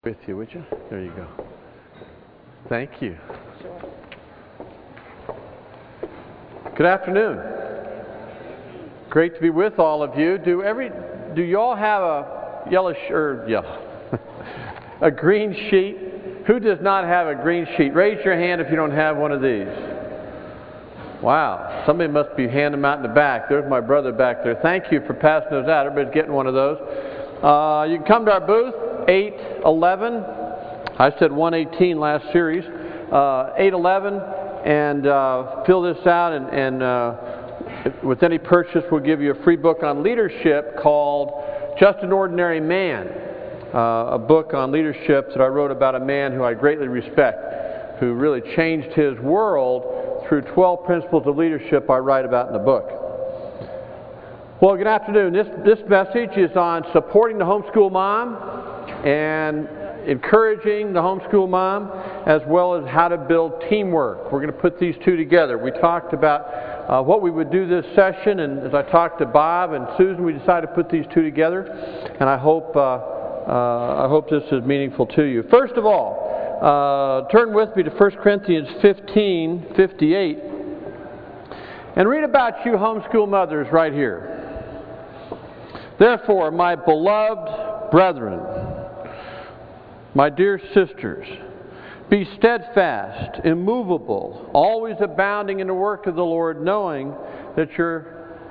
With you, would you? There you go. Thank you. Good afternoon. Great to be with all of you. Do you all have a a green sheet? Who does not have a green sheet? Raise your hand if you don't have one of these. Wow, somebody must be handing them out in the back. There's my brother back there. Thank you for passing those out. Everybody's getting one of those. You can come to our booth, 811. I said 118 last series. 811, and fill this out. And with any purchase, we'll give you a free book on leadership called Just an Ordinary Man. A book on leadership that I wrote about a man who I greatly respect, who really changed his world through 12 principles of leadership I write about in the book. Well, good afternoon. This message is on supporting the homeschool mom and encouraging the homeschool mom, as well as how to build teamwork. We're going to put these two together. We talked about what we would do this session, and as I talked to Bob and Susan, we decided to put these two together, and I hope this is meaningful to you. First of all, turn with me to 1 Corinthians 15:58 and read about you homeschool mothers right here. Therefore, my beloved brethren, my dear sisters, be steadfast, immovable, always abounding in the work of the Lord, knowing that your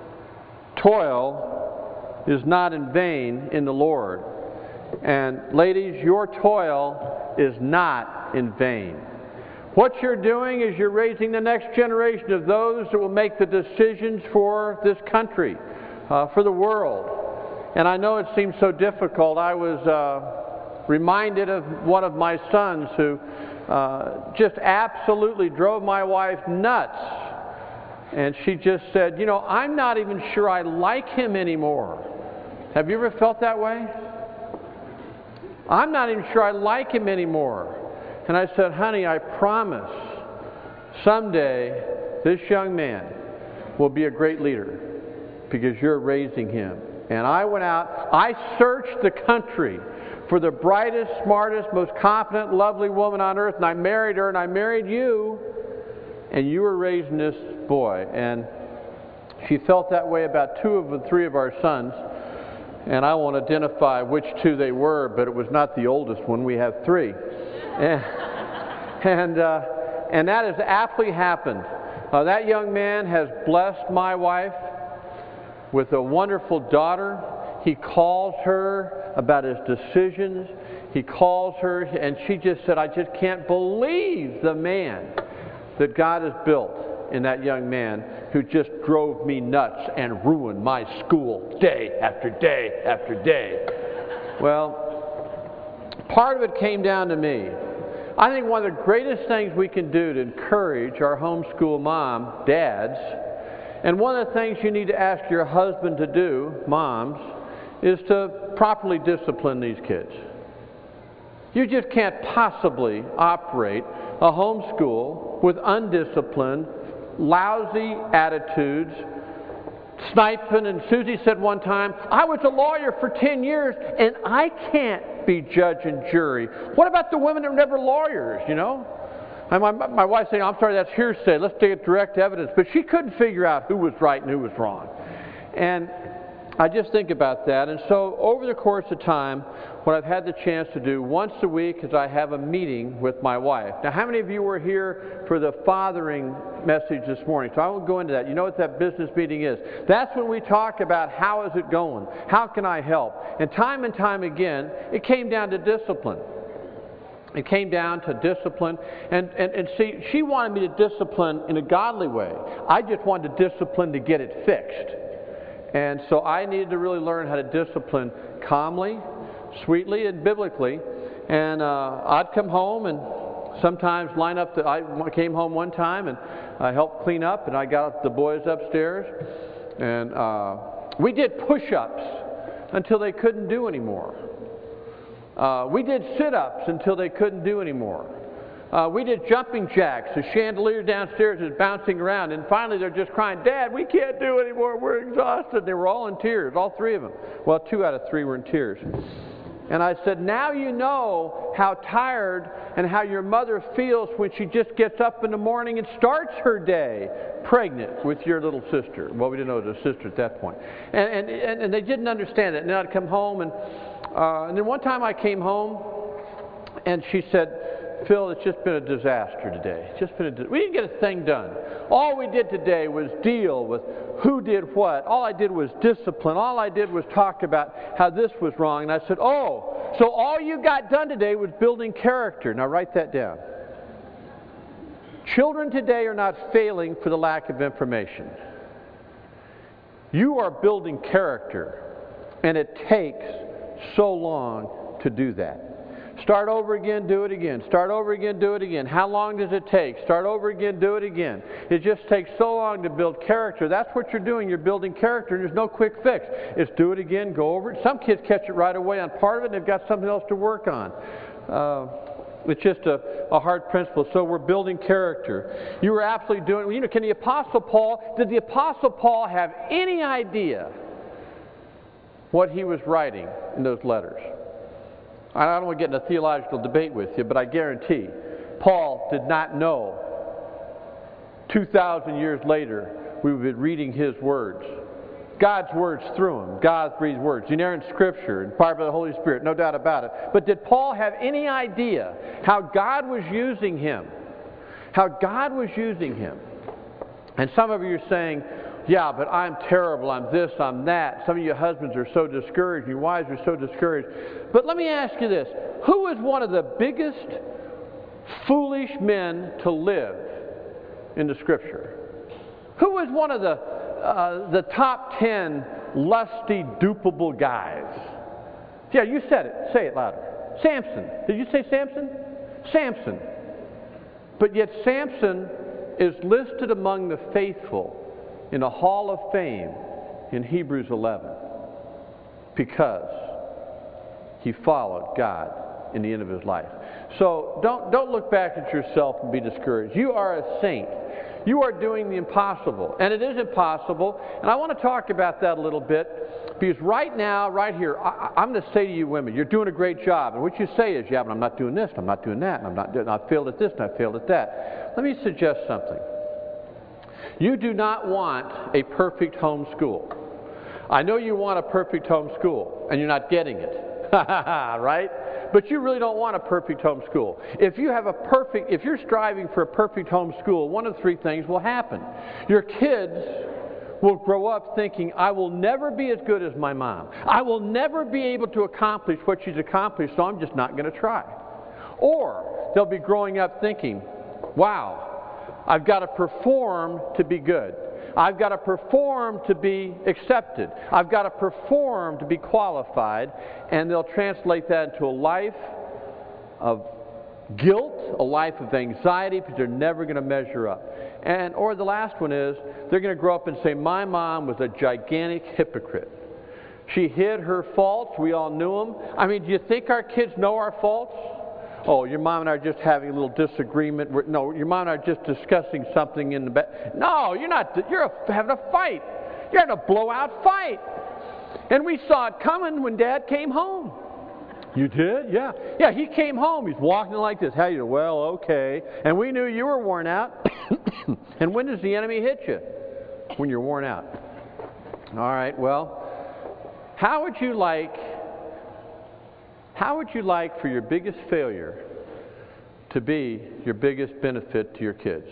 toil is not in vain in the Lord. And ladies, your toil is not in vain. What you're doing is you're raising the next generation of those that will make the decisions for this country, for the world. And I know it seems so difficult. I was reminded of one of my sons who just absolutely drove my wife nuts. And she just said, you know, I'm not even sure I like him anymore. Have you ever felt that way? I'm not even sure I like him anymore. And I said, honey, I promise someday this young man will be a great leader because you're raising him. And I went out, I searched the country for the brightest, smartest, most competent, lovely woman on earth, and I married her, and I married you, and you were raising this boy. And she felt that way about two of the three of our sons, and I won't identify which two they were, but it was not the oldest one. We have three. And that has aptly happened. That young man has blessed my wife with a wonderful daughter. He calls her about his decisions. He calls her, and she just said, I just can't believe the man that God has built in that young man who just drove me nuts and ruined my school day after day after day. Well, part of it came down to me. I think one of the greatest things we can do to encourage our homeschool mom, dads, and one of the things you need to ask your husband to do, moms, is to properly discipline these kids. You just can't possibly operate a homeschool with undisciplined, lousy attitudes, sniping. And Susie said one time, I was a lawyer for 10 years and I can't be judge and jury. What about the women that were never lawyers, you know? And my wife saying, I'm sorry, that's hearsay. Let's take direct evidence. But she couldn't figure out who was right and who was wrong. And I just think about that. And so over the course of time, what I've had the chance to do once a week is I have a meeting with my wife. Now, how many of you were here for the fathering message this morning? So I won't go into that. You know what that business meeting is. That's when we talk about how is it going? How can I help? And time again, it came down to discipline. It came down to discipline. And see, she wanted me to discipline in a godly way. I just wanted to discipline to get it fixed. And so I needed to really learn how to discipline calmly, sweetly, and biblically. And I'd come home and sometimes line up. I came home one time and I helped clean up, and I got the boys upstairs. And we did push-ups until they couldn't do anymore. We did sit-ups until they couldn't do anymore. We did jumping jacks. The chandelier downstairs is bouncing around, and finally they're just crying, Dad, we can't do it anymore. We're exhausted. They were all in tears, all three of them. Well, 2 out of 3 were in tears. And I said, now you know how tired and how your mother feels when she just gets up in the morning and starts her day pregnant with your little sister. Well, we didn't know it was a sister at that point. And they didn't understand it. And then I'd come home, and then one time I came home, and she said, Phil, it's just been a disaster today. It's just been we didn't get a thing done. All we did today was deal with who did what. All I did was discipline. All I did was talk about how this was wrong. And I said, oh, so all you got done today was building character. Now write that down. Children today are not failing for the lack of information. You are building character, and it takes so long to do that. Start over again, do it again. Start over again, do it again. How long does it take? Start over again, do it again. It just takes so long to build character. That's what you're doing. You're building character, and there's no quick fix. It's do it again, go over it. Some kids catch it right away on part of it, and they've got something else to work on. It's just a hard principle. So we're building character. You were absolutely doing, did the Apostle Paul have any idea what he was writing in those letters? I don't want to get in a theological debate with you, but I guarantee Paul did not know 2,000 years later we would be reading his words. God's words through him. God's breathed words. Inerrant Scripture, inspired by the Holy Spirit, no doubt about it. But did Paul have any idea how God was using him? How God was using him? And some of you are saying, yeah, but I'm terrible, I'm this, I'm that. Some of you husbands are so discouraged, your wives are so discouraged. But let me ask you this. Who is one of the biggest foolish men to live in the Scripture? Who is one of the top 10 lusty, dupable guys? Yeah, you said it. Say it louder. Samson. Did you say Samson? Samson. But yet Samson is listed among the faithful in a hall of fame in Hebrews 11 because he followed God in the end of his life. So don't look back at yourself and be discouraged. You are a saint. You are doing the impossible, and it is impossible. And I want to talk about that a little bit because right now, right here, I'm going to say to you women, you're doing a great job. And what you say is, yeah, but I'm not doing this, I'm not doing that, and I failed at this, and I failed at that. Let me suggest something. You do not want a perfect home school. I know you want a perfect home school, and you're not getting it, right? But you really don't want a perfect home school. If you're striving for a perfect home school, one of three things will happen. Your kids will grow up thinking, I will never be as good as my mom. I will never be able to accomplish what she's accomplished, so I'm just not going to try. Or they'll be growing up thinking, wow, I've got to perform to be good. I've got to perform to be accepted. I've got to perform to be qualified. And they'll translate that into a life of guilt, a life of anxiety, because they're never going to measure up. Or the last one is, they're going to grow up and say, my mom was a gigantic hypocrite. She hid her faults. We all knew them. I mean, do you think our kids know our faults? Oh, your mom and I are just having a little disagreement. No, your mom and I are just discussing something in the bed. No, you're not. You're having a fight. You're having a blowout fight. And we saw it coming when Dad came home. You did? Yeah. Yeah, he came home. He's walking like this. How you doing? Well, okay. And we knew you were worn out. And when does the enemy hit you? When you're worn out. All right, well, how would you like for your biggest failure to be your biggest benefit to your kids?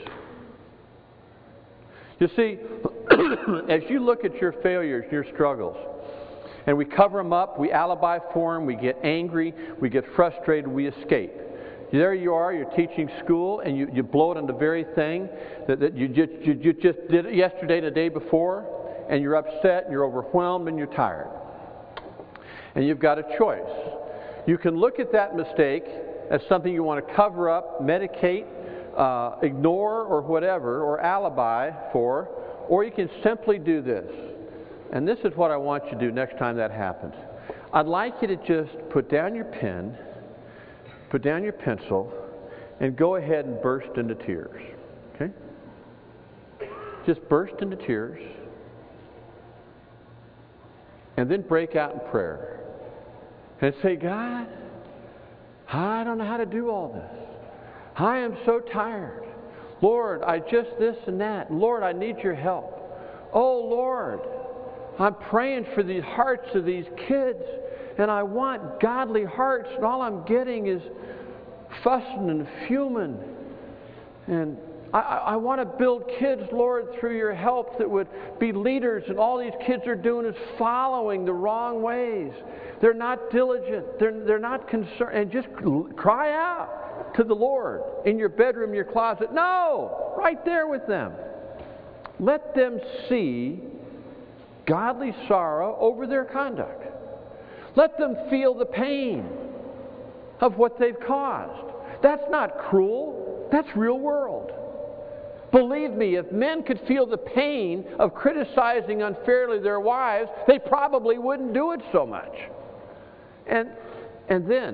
You see, as you look at your failures, your struggles, and we cover them up, we alibi for them, we get angry, we get frustrated, we escape. There you are, you're teaching school, and you blow it on the very thing that you just did it yesterday and the day before, and you're upset, and you're overwhelmed, and you're tired. And you've got a choice. You can look at that mistake as something you want to cover up, medicate, ignore, or whatever, or alibi for, or you can simply do this. And this is what I want you to do next time that happens. I'd like you to just put down your pen, put down your pencil, and go ahead and burst into tears. Okay? Just burst into tears, and then break out in prayer. and say, God, I don't know how to do all this. I am so tired. Lord, I just this and that. Lord, I need your help. Oh, Lord, I'm praying for the hearts of these kids, and I want godly hearts, and all I'm getting is fussing and fuming. And I want to build kids, Lord, through your help that would be leaders, and all these kids are doing is following the wrong ways. They're not diligent. They're not concerned. And just cry out to the Lord in your bedroom, your closet. No! Right there with them. Let them see godly sorrow over their conduct. Let them feel the pain of what they've caused. That's not cruel. That's real world. Believe me, if men could feel the pain of criticizing unfairly their wives, they probably wouldn't do it so much. And then,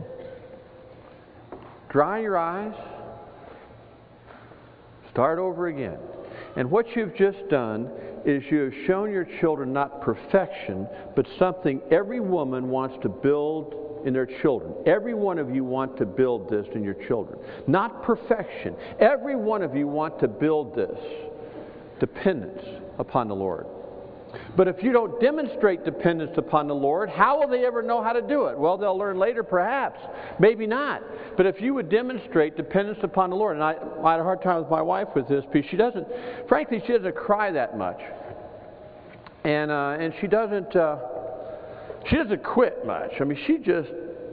dry your eyes, start over again. And what you've just done is you have shown your children not perfection, but something every woman wants to build in their children. Every one of you want to build this in your children. Not perfection. Every one of you want to build this dependence upon the Lord. But if you don't demonstrate dependence upon the Lord, how will they ever know how to do it? Well, they'll learn later perhaps. Maybe not. But if you would demonstrate dependence upon the Lord, and I had a hard time with my wife with this because she doesn't cry that much. And she doesn't quit much. I mean, she just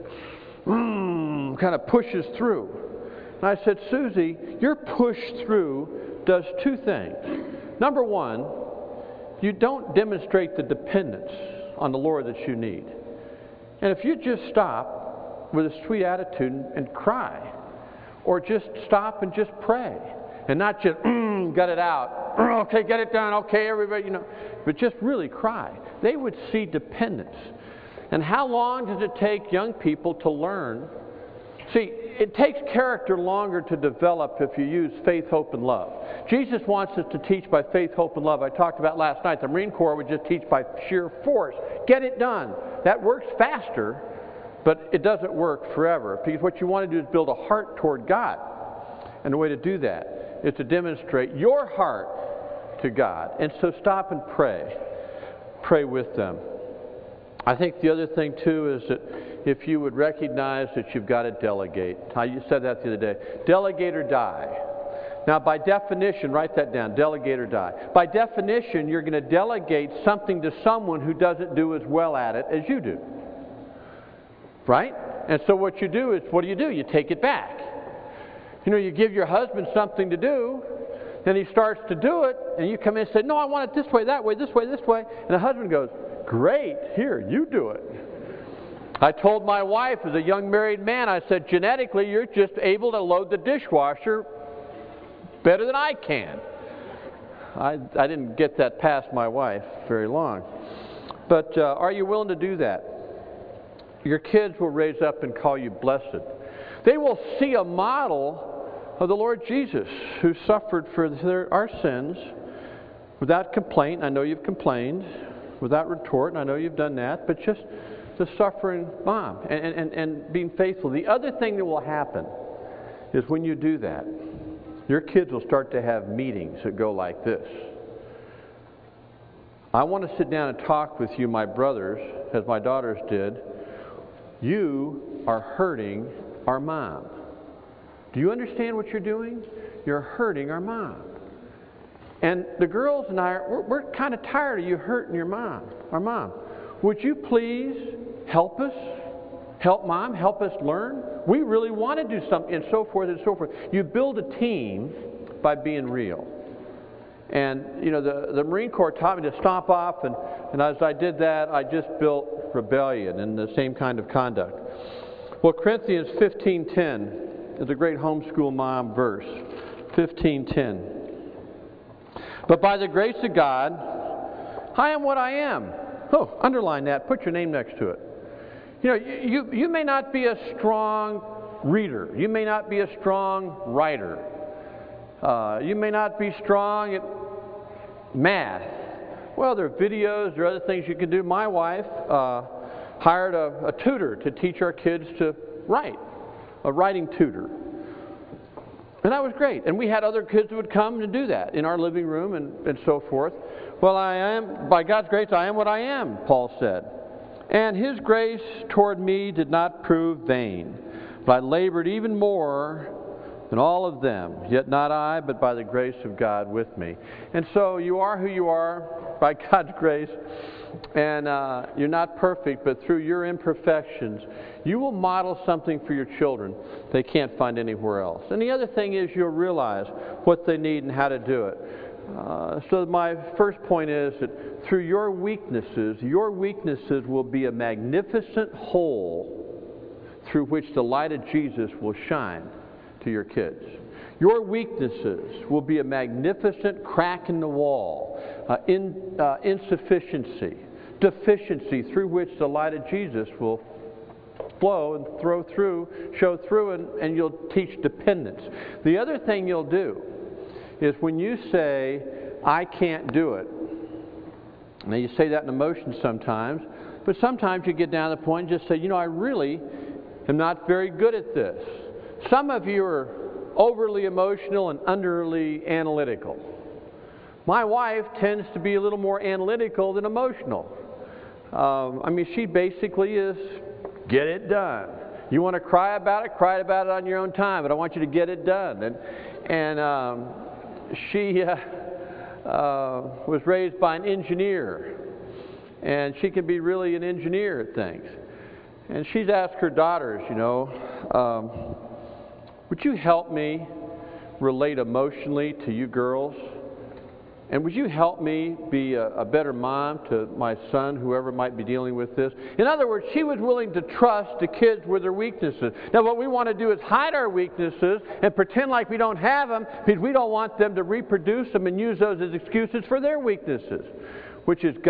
kind of pushes through. And I said, Susie, your push through does two things. Number one, you don't demonstrate the dependence on the Lord that you need. And if you just stop with a sweet attitude and cry, or just stop and just pray, and not just, gut it out, okay, get it done, okay, everybody, but just really cry, they would see dependence. And how long does it take young people to learn? See, it takes character longer to develop if you use faith, hope, and love. Jesus wants us to teach by faith, hope, and love. I talked about last night. The Marine Corps would just teach by sheer force. Get it done. That works faster, but it doesn't work forever. Because what you want to do is build a heart toward God. And the way to do that is to demonstrate your heart to God. And so stop and pray. Pray with them. I think the other thing, too, is that if you would recognize that you've got to delegate. You said that the other day. Delegate or die. Now, by definition, write that down. Delegate or die. By definition, you're going to delegate something to someone who doesn't do as well at it as you do. Right? And so what you do is, what do? You take it back. You give your husband something to do, and he starts to do it, and you come in and say, no, I want it this way, that way, this way, this way. And the husband goes, great, here, you do it. I told my wife as a young married man, I said, genetically, you're just able to load the dishwasher better than I can. I didn't get that past my wife very long. But are you willing to do that? Your kids will raise up and call you blessed. They will see a model of the Lord Jesus, who suffered for our sins without complaint. I know you've complained. Without retort, and I know you've done that, but just the suffering mom and being faithful. The other thing that will happen is when you do that, your kids will start to have meetings that go like this. I want to sit down and talk with you, my brothers, as my daughters did. You are hurting our mom. Do you understand what you're doing? You're hurting our mom. And the girls and I, we're kind of tired of you hurting your mom, our mom. Would you please help us? Help mom? Help us learn? We really want to do something, and so forth and so forth. You build a team by being real. And, the Marine Corps taught me to stomp off, and as I did that, I just built rebellion and the same kind of conduct. Well, Corinthians 15:10 is a great homeschool mom verse. 15:10. But by the grace of God, I am what I am. Oh, underline that. Put your name next to it. You may not be a strong reader. You may not be a strong writer. You may not be strong at math. Well, there are videos, there are other things you can do. My wife hired a tutor to teach our kids to write, a writing tutor. And that was great. And we had other kids who would come and do that in our living room and so forth. Well, I am, by God's grace, I am what I am, Paul said. And his grace toward me did not prove vain, but I labored even more than all of them. Yet not I, but by the grace of God with me. And so you are who you are by God's grace. And you're not perfect, but through your imperfections, you will model something for your children they can't find anywhere else. And the other thing is you'll realize what they need and how to do it. So my first point is that through your weaknesses will be a magnificent hole through which the light of Jesus will shine to your kids. Your weaknesses will be a magnificent crack in the wall, insufficiency, deficiency through which the light of Jesus will flow and show through, and you'll teach dependence. The other thing you'll do is when you say, I can't do it. Now you say that in emotion sometimes, but sometimes you get down to the point and just say, I really am not very good at this. Some of you are overly emotional and underly analytical. My wife tends to be a little more analytical than emotional. She basically is get it done. You want to cry about it on your own time, but I want you to get it done. And she was raised by an engineer, and she can be really an engineer at things. And she's asked her daughters, would you help me relate emotionally to you girls? And would you help me be a better mom to my son, whoever might be dealing with this? In other words, she was willing to trust the kids with their weaknesses. Now, what we want to do is hide our weaknesses and pretend like we don't have them because we don't want them to reproduce them and use those as excuses for their weaknesses, which is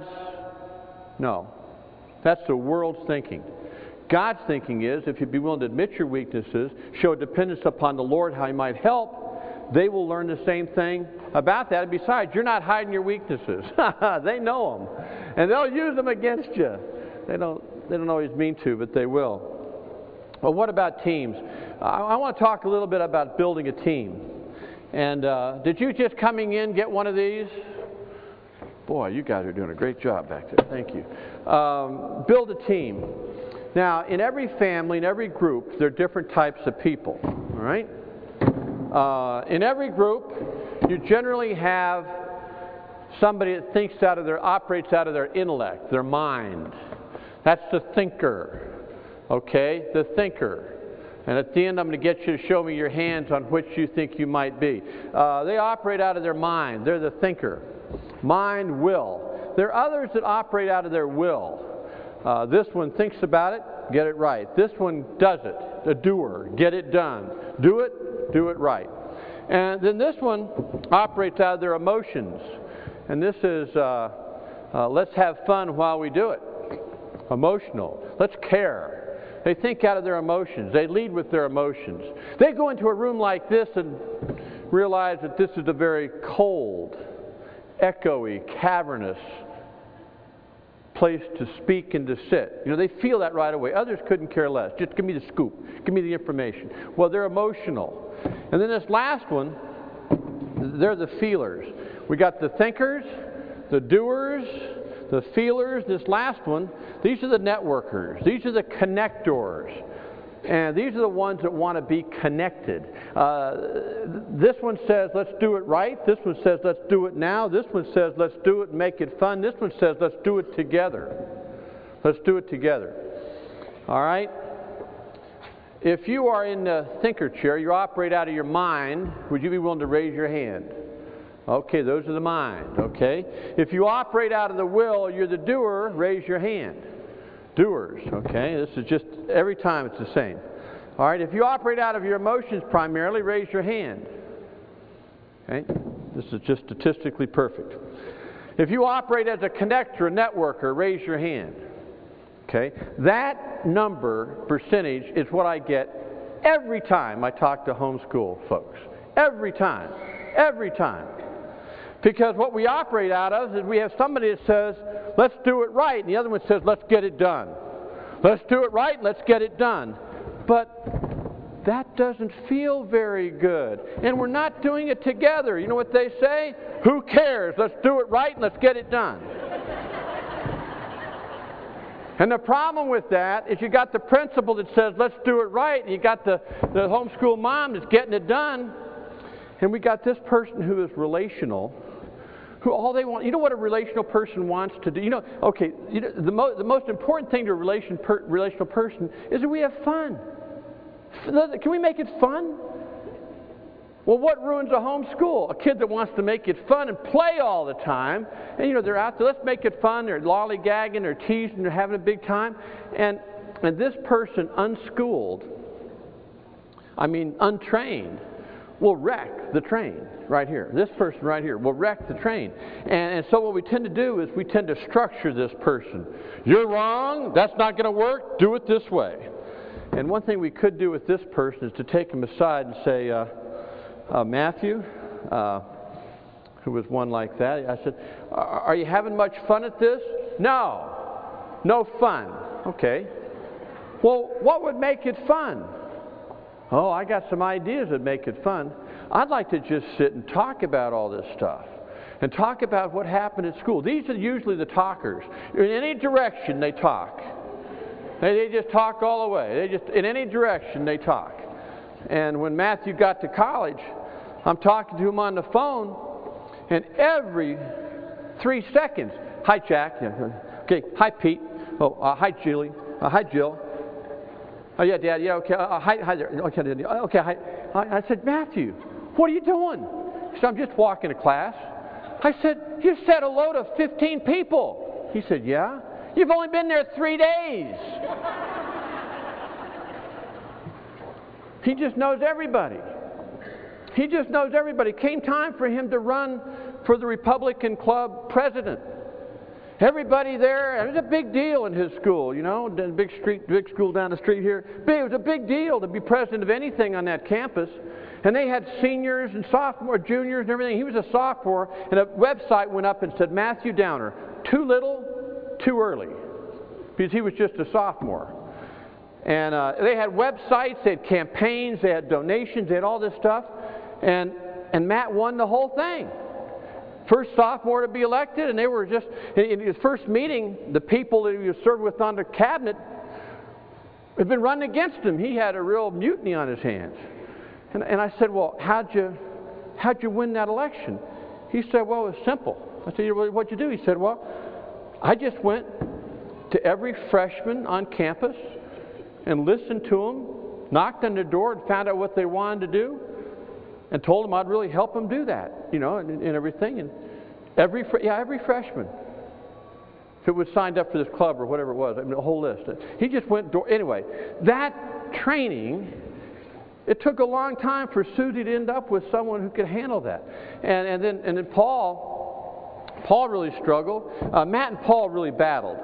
no. That's the world's thinking. God's thinking is, if you'd be willing to admit your weaknesses, show dependence upon the Lord, how He might help, they will learn the same thing about that. And besides, you're not hiding your weaknesses. They know them. And they'll use them against you. They don't always mean to, but they will. Well, what about teams? I want to talk a little bit about building a team. And did you just coming in get one of these? Boy, you guys are doing a great job back there. Thank you. Build a team. Now, in every family, in every group, there are different types of people. All right? In every group, you generally have somebody that operates out of their intellect, their mind. That's the thinker. Okay? The thinker. And at the end, I'm going to get you to show me your hands on which you think you might be. They operate out of their mind. They're the thinker. Mind, will. There are others that operate out of their will. This one thinks about it, get it right. This one does it, a doer, get it done. Do it right. And then this one operates out of their emotions. And this is, let's have fun while we do it. Emotional. Let's care. They think out of their emotions. They lead with their emotions. They go into a room like this and realize that this is a very cold, echoey, cavernous place to speak and to sit. They feel that right away. Others couldn't care less. Just give me the scoop. Give me the information. Well, they're emotional. And then this last one, they're the feelers. We got the thinkers, the doers, the feelers. This last one, these are the networkers. These are the connectors. And these are the ones that want to be connected. This one says, let's do it right. This one says, let's do it now. This one says, let's do it and make it fun. This one says, let's do it together. Let's do it together. All right? If you are in the thinker chair, you operate out of your mind, would you be willing to raise your hand? Okay, those are the mind. Okay? If you operate out of the will, you're the doer, raise your hand. Doers, okay? This is just, every time it's the same. All right, if you operate out of your emotions primarily, raise your hand. Okay? This is just statistically perfect. If you operate as a connector, a networker, raise your hand. Okay? That percentage, is what I get every time I talk to homeschool folks. Every time. Every time. Because what we operate out of is we have somebody that says, let's do it right, and the other one says, let's get it done. Let's do it right, let's get it done. But that doesn't feel very good. And we're not doing it together. You know what they say? Who cares? Let's do it right and let's get it done. And the problem with that is you got the principal that says, let's do it right, and you got the homeschool mom that's getting it done, and we got this person who is relational, who all they want, you know what a relational person wants to do? The most important thing to a relational person is that we have fun. Can we make it fun? Well, what ruins a homeschool? A kid that wants to make it fun and play all the time. And, they're out there, let's make it fun. They're lollygagging, they're teasing, they're having a big time. And this person, unschooled, untrained, will wreck the train right here. This person right here will wreck the train. And so what we tend to do is we tend to structure this person. You're wrong. That's not going to work. Do it this way. And one thing we could do with this person is to take him aside and say, Matthew, who was one like that, I said, are you having much fun at this? No fun. Okay. Well, what would make it fun? Oh, I got some ideas that make it fun. I'd like to just sit and talk about all this stuff and talk about what happened at school. These are usually the talkers. In any direction, they talk. They just talk all the way. In any direction, they talk. And when Matthew got to college, I'm talking to him on the phone, and every 3 seconds, hi, Jack. Okay, hi, Pete. Oh, hi, Julie. Hi, Jill. Oh, yeah, Dad. Yeah, okay. Hi there. Okay, hi. I said, Matthew, what are you doing? He said, I'm just walking to class. I said, you said hello to 15 people. He said, yeah. You've only been there 3 days. He just knows everybody. He just knows everybody. It came time for him to run for the Republican Club president. Everybody there, it was a big deal in his school, the big school down the street here. It was a big deal to be president of anything on that campus. And they had seniors and sophomores, juniors and everything. He was a sophomore, and a website went up and said, Matthew Downer, too little, too early, because he was just a sophomore. And they had websites, they had campaigns, they had donations, they had all this stuff. And Matt won the whole thing. First sophomore to be elected, and they were just, in his first meeting, the people that he was served with on the cabinet had been running against him. He had a real mutiny on his hands. And I said, well, how'd you win that election? He said, well, it was simple. I said, well, what'd you do? He said, well, I just went to every freshman on campus and listened to them, knocked on their door and found out what they wanted to do, and told them I'd really help them do that, and everything. And every freshman, if it was signed up for this club or whatever it was, a whole list. He just went anyway. That training, it took a long time for Susie to end up with someone who could handle that. And then Paul really struggled. Matt and Paul really battled.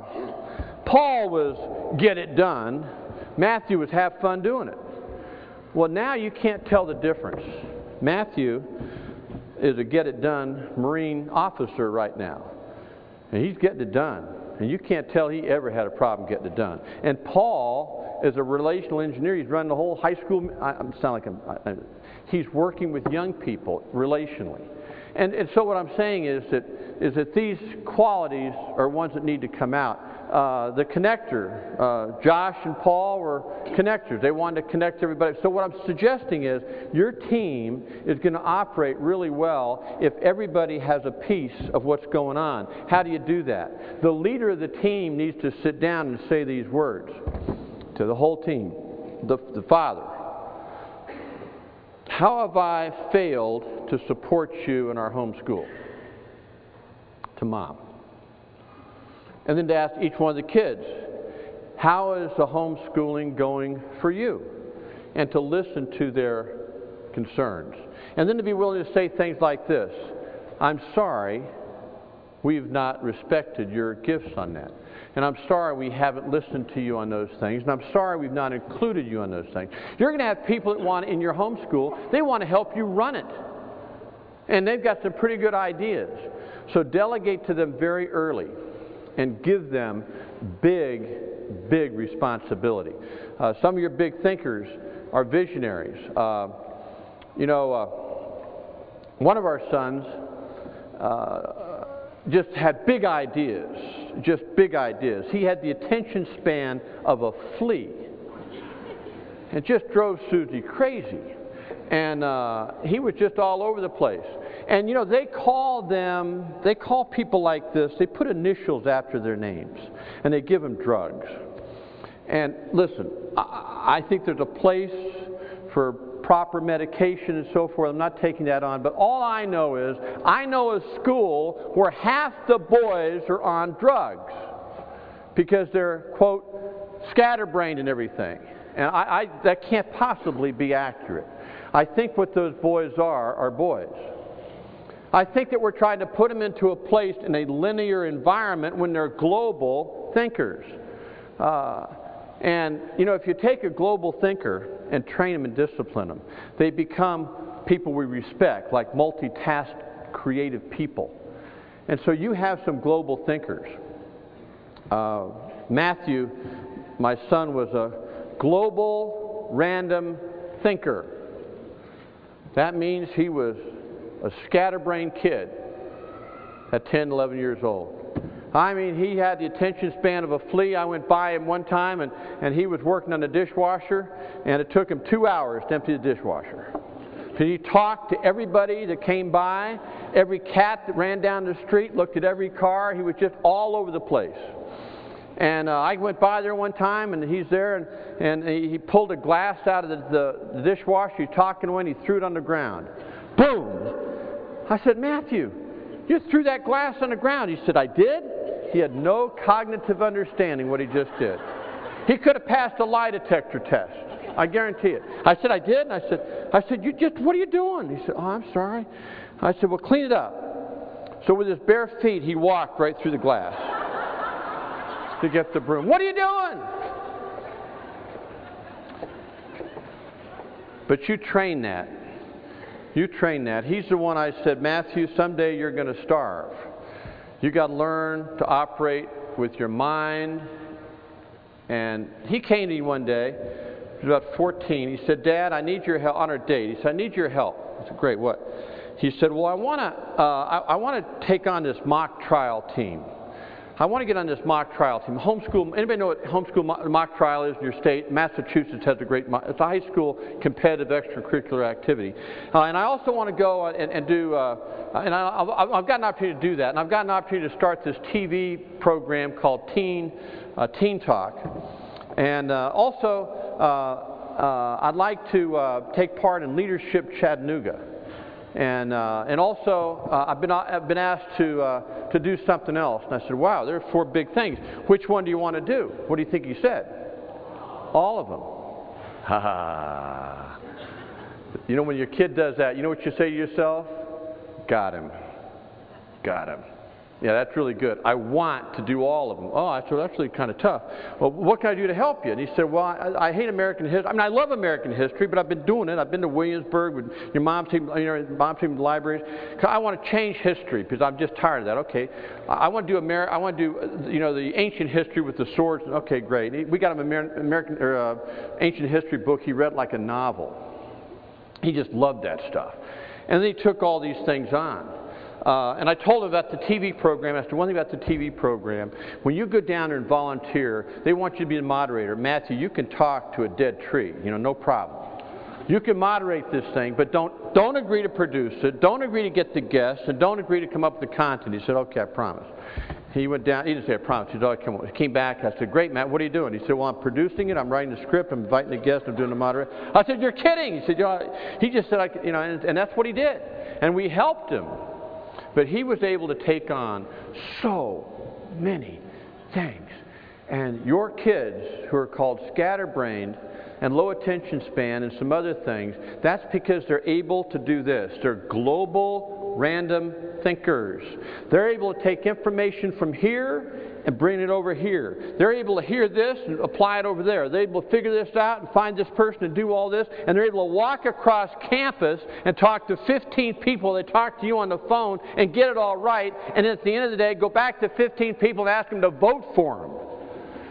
Paul was get it done. Matthew was have fun doing it. Well, now you can't tell the difference. Matthew is a get-it-done Marine officer right now. And he's getting it done. And you can't tell he ever had a problem getting it done. And Paul is a relational engineer. He's running the whole high school. He's working with young people relationally. And so what I'm saying is that these qualities are ones that need to come out. The connector, Josh and Paul were connectors. They wanted to connect everybody. So what I'm suggesting is your team is going to operate really well if everybody has a piece of what's going on. How do you do that? The leader of the team needs to sit down and say these words to the whole team. The father. How have I failed to support you in our home school? To mom. And then to ask each one of the kids, how is the homeschooling going for you? And to listen to their concerns. And then to be willing to say things like this: I'm sorry we've not respected your gifts on that. And I'm sorry we haven't listened to you on those things. And I'm sorry we've not included you on those things. You're going to have people that want, in your homeschool, they want to help you run it. And they've got some pretty good ideas. So delegate to them very early and give them big big responsibility. Some of your big thinkers are visionaries. One of our sons just had big ideas, just big ideas. He had the attention span of a flea. It just drove Susie crazy. And he was just all over the place. And they call people like this, they put initials after their names, and they give them drugs. And listen, I think there's a place for proper medication and so forth. I'm not taking that on, but all I know is, I know a school where half the boys are on drugs because they're, quote, scatterbrained and everything. And that can't possibly be accurate. I think what those boys are boys. I think that we're trying to put them into a place in a linear environment when they're global thinkers. And if you take a global thinker and train them and discipline them, they become people we respect, like multitask, creative people. And so you have some global thinkers. Matthew, my son, was a global random thinker. That means he was a scatterbrained kid at 10, 11 years old. I mean, he had the attention span of a flea. I went by him one time, and he was working on the dishwasher, and it took him 2 hours to empty the dishwasher. He talked to everybody that came by, every cat that ran down the street, looked at every car. He was just all over the place. And I went by there one time, and he's there, and he pulled a glass out of the dishwasher. He talked and went, he threw it on the ground. Boom! I said, Matthew, you threw that glass on the ground. He said, I did? He had no cognitive understanding what he just did. He could have passed a lie detector test. I guarantee it. I said, I did? And I said, what are you doing? He said, oh, I'm sorry. I said, well, clean it up. So with his bare feet, he walked right through the glass to get the broom. What are you doing? But you train that. You train that. He's the one I said, Matthew, someday you're going to starve. You got to learn to operate with your mind. And he came to me one day. He was about 14. He said, Dad, I need your help on our date. He said, I need your help. I said, great, what? He said, well, I want to take on this mock trial team. I want to get on this mock trial team. Homeschool, anybody know what homeschool mock trial is in your state? Massachusetts has it's a high school competitive extracurricular activity. And I also want to go and do, I've got an opportunity to do that. And I've got an opportunity to start this TV program called Teen Talk. And I'd like to take part in Leadership Chattanooga. And also, I've been asked to do something else. And I said, wow, there are 4 big things. Which one do you want to do? What do you think he said? All of them. Ha ha. You know, when your kid does that, you know what you say to yourself? Got him. Got him. Yeah, that's really good. I want to do all of them. Oh, I said, that's really kind of tough. Well, what can I do to help you? And he said, well, I hate American history. I mean, I love American history, but I've been doing it. I've been to Williamsburg with your mom's team, mom's team libraries. I want to change history because I'm just tired of that. Okay, I want to do the ancient history with the swords. Okay, great. We got him an ancient history book he read like a novel. He just loved that stuff. And then he took all these things on. And I told him about the TV program. I said, one thing about the TV program, when you go down there and volunteer, they want you to be the moderator. Matthew, you can talk to a dead tree, no problem. You can moderate this thing, but don't agree to produce it, don't agree to get the guests, and don't agree to come up with the content. He said, okay, I promise. He went down, he didn't say I promise, he said, oh, come on. He came back, I said, great, Matt, what are you doing? He said, well, I'm producing it, I'm writing the script, I'm inviting the guests, I'm doing the moderator. I said, you're kidding. He said, he just said, and that's what he did. And we helped him. But he was able to take on so many things. And your kids who are called scatterbrained and low attention span and some other things, that's because they're able to do this. They're global random thinkers. They're able to take information from here and bring it over here. They're able to hear this and apply it over there. They're able to figure this out and find this person and do all this. And they're able to walk across campus and talk to 15 people. They talk to you on the phone and get it all right. And at the end of the day, go back to 15 people and ask them to vote for them.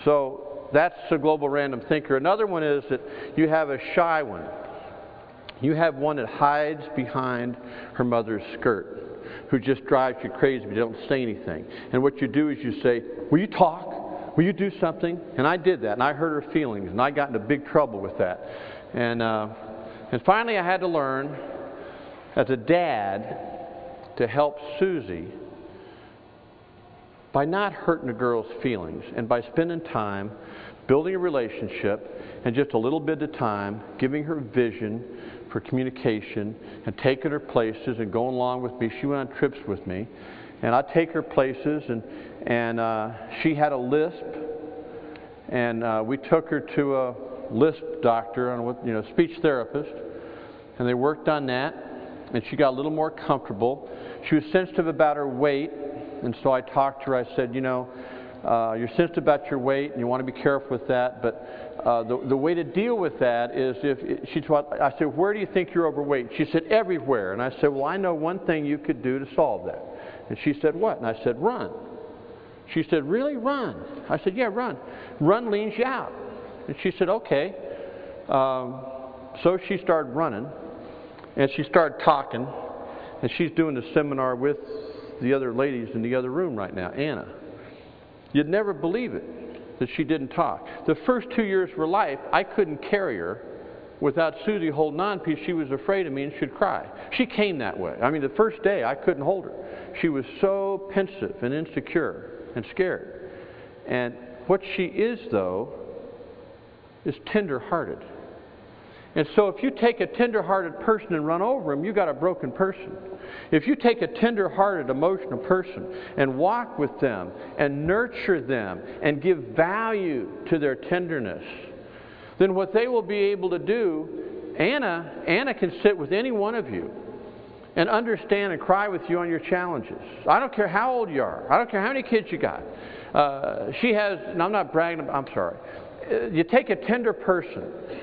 So that's a global random thinker. Another one is that you have a shy one. You have one that hides behind her mother's skirt, who just drives you crazy but you don't say anything. And what you do is you say, will you talk? Will you do something? And I did that, and I hurt her feelings, and I got into big trouble with that. And finally I had to learn, as a dad, to help Susie by not hurting a girl's feelings and by spending time building a relationship, and just a little bit of time giving her vision for communication and taking her places and going along with me. She went on trips with me, and I'd take her places, and she had a lisp, and we took her to a lisp doctor, speech therapist, and they worked on that, and she got a little more comfortable. She was sensitive about her weight, and so I talked to her. I said, you're sensitive about your weight, and you want to be careful with that, but the way to deal with that is I said, where do you think you're overweight? She said, everywhere. And I said, well, I know one thing you could do to solve that. And she said, what? And I said, run. She said, really? Run? I said, yeah, run. Run leans you out. And she said, okay. So she started running, and she started talking, and she's doing a seminar with the other ladies in the other room right now, Anna. You'd never believe it that she didn't talk. The first 2 years of her life, I couldn't carry her without Susie holding on because she was afraid of me and she'd cry. She came that way. I mean, the first day, I couldn't hold her. She was so pensive and insecure and scared. And what she is, though, is tender-hearted. And so if you take a tender-hearted person and run over him, you've got a broken person. If you take a tender-hearted, emotional person and walk with them and nurture them and give value to their tenderness, then what they will be able to do, Anna can sit with any one of you and understand and cry with you on your challenges. I don't care how old you are. I don't care how many kids you got. She has, and I'm not bragging, I'm sorry. You take a tender person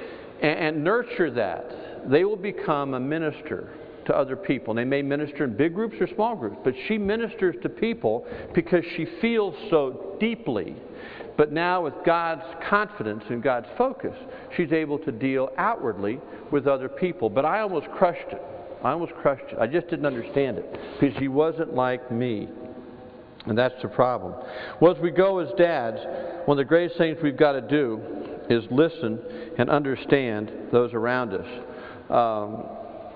and nurture that, they will become a minister to other people. And they may minister in big groups or small groups, but she ministers to people because she feels so deeply. But now with God's confidence and God's focus, she's able to deal outwardly with other people. But I almost crushed it. I just didn't understand it because she wasn't like me. And that's the problem. Well, as we go as dads, one of the greatest things we've got to do is listen and understand those around us.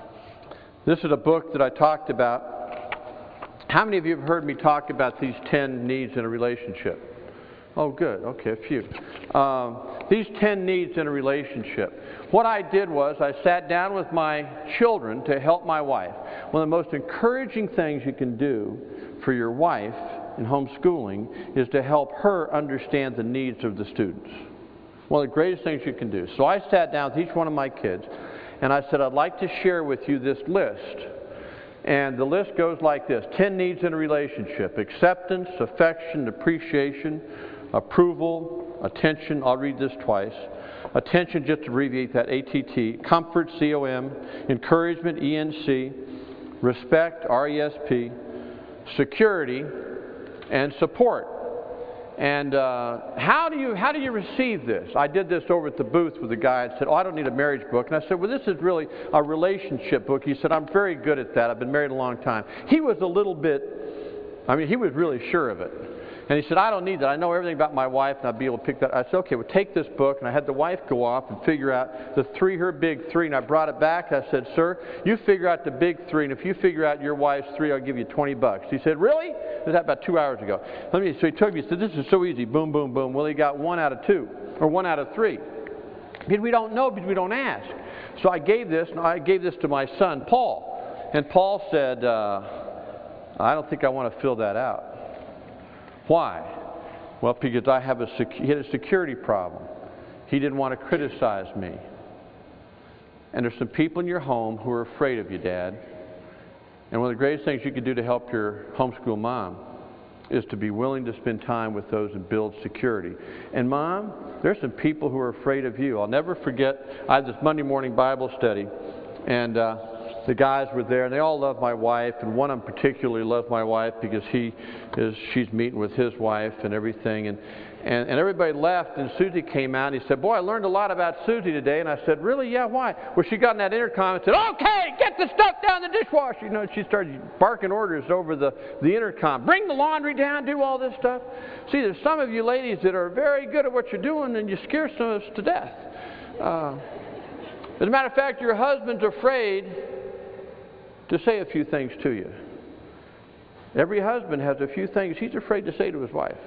This is a book that I talked about. How many of you have heard me talk about these 10 needs in a relationship? Oh, good. Okay, a few. These 10 needs in a relationship. What I did was I sat down with my children to help my wife. One of the most encouraging things you can do for your wife in homeschooling is to help her understand the needs of the students. One of the greatest things you can do. So I sat down with each one of my kids, and I said, I'd like to share with you this list. And the list goes like this: 10 needs in a relationship: acceptance, affection, appreciation, approval, attention. I'll read this twice. Attention, just to abbreviate that, ATT. Comfort, COM. Encouragement, ENC. Respect, RESP. Security, and support. And how do you receive this? I did this over at the booth with a guy and said, I don't need a marriage book. And I said, well, this is really a relationship book. He said, I'm very good at that. I've been married a long time. He was a little bit, he was really sure of it. And he said, I don't need that. I know everything about my wife, and I'll be able to pick that. I said, okay, well, take this book. And I had the wife go off and figure out her big three. And I brought it back. I said, sir, you figure out the big three. And if you figure out your wife's three, I'll give you $20. He said, really? This was about 2 hours ago. So he took me, he said, this is so easy. Boom, boom, boom. Well, he got 1 out of 2, or 1 out of 3. Because we don't know, because we don't ask. So I gave this to my son, Paul. And Paul said, I don't think I want to fill that out. Why? Well, because he had a security problem. He didn't want to criticize me. And there's some people in your home who are afraid of you, Dad. And one of the greatest things you can do to help your homeschool mom is to be willing to spend time with those and build security. And Mom, there's some people who are afraid of you. I'll never forget, I had this Monday morning Bible study, and the guys were there, and they all loved my wife, and one of them particularly loved my wife because she's meeting with his wife and everything. And everybody left, and Susie came out, and he said, boy, I learned a lot about Susie today. And I said, really? Yeah, why? Well, she got in that intercom and said, okay, get the stuff down the dishwasher. You know, she started barking orders over the intercom. Bring the laundry down, do all this stuff. See, there's some of you ladies that are very good at what you're doing, and you scare some of us to death. As a matter of fact, your husband's afraid to say a few things to you. Every husband has a few things he's afraid to say to his wife.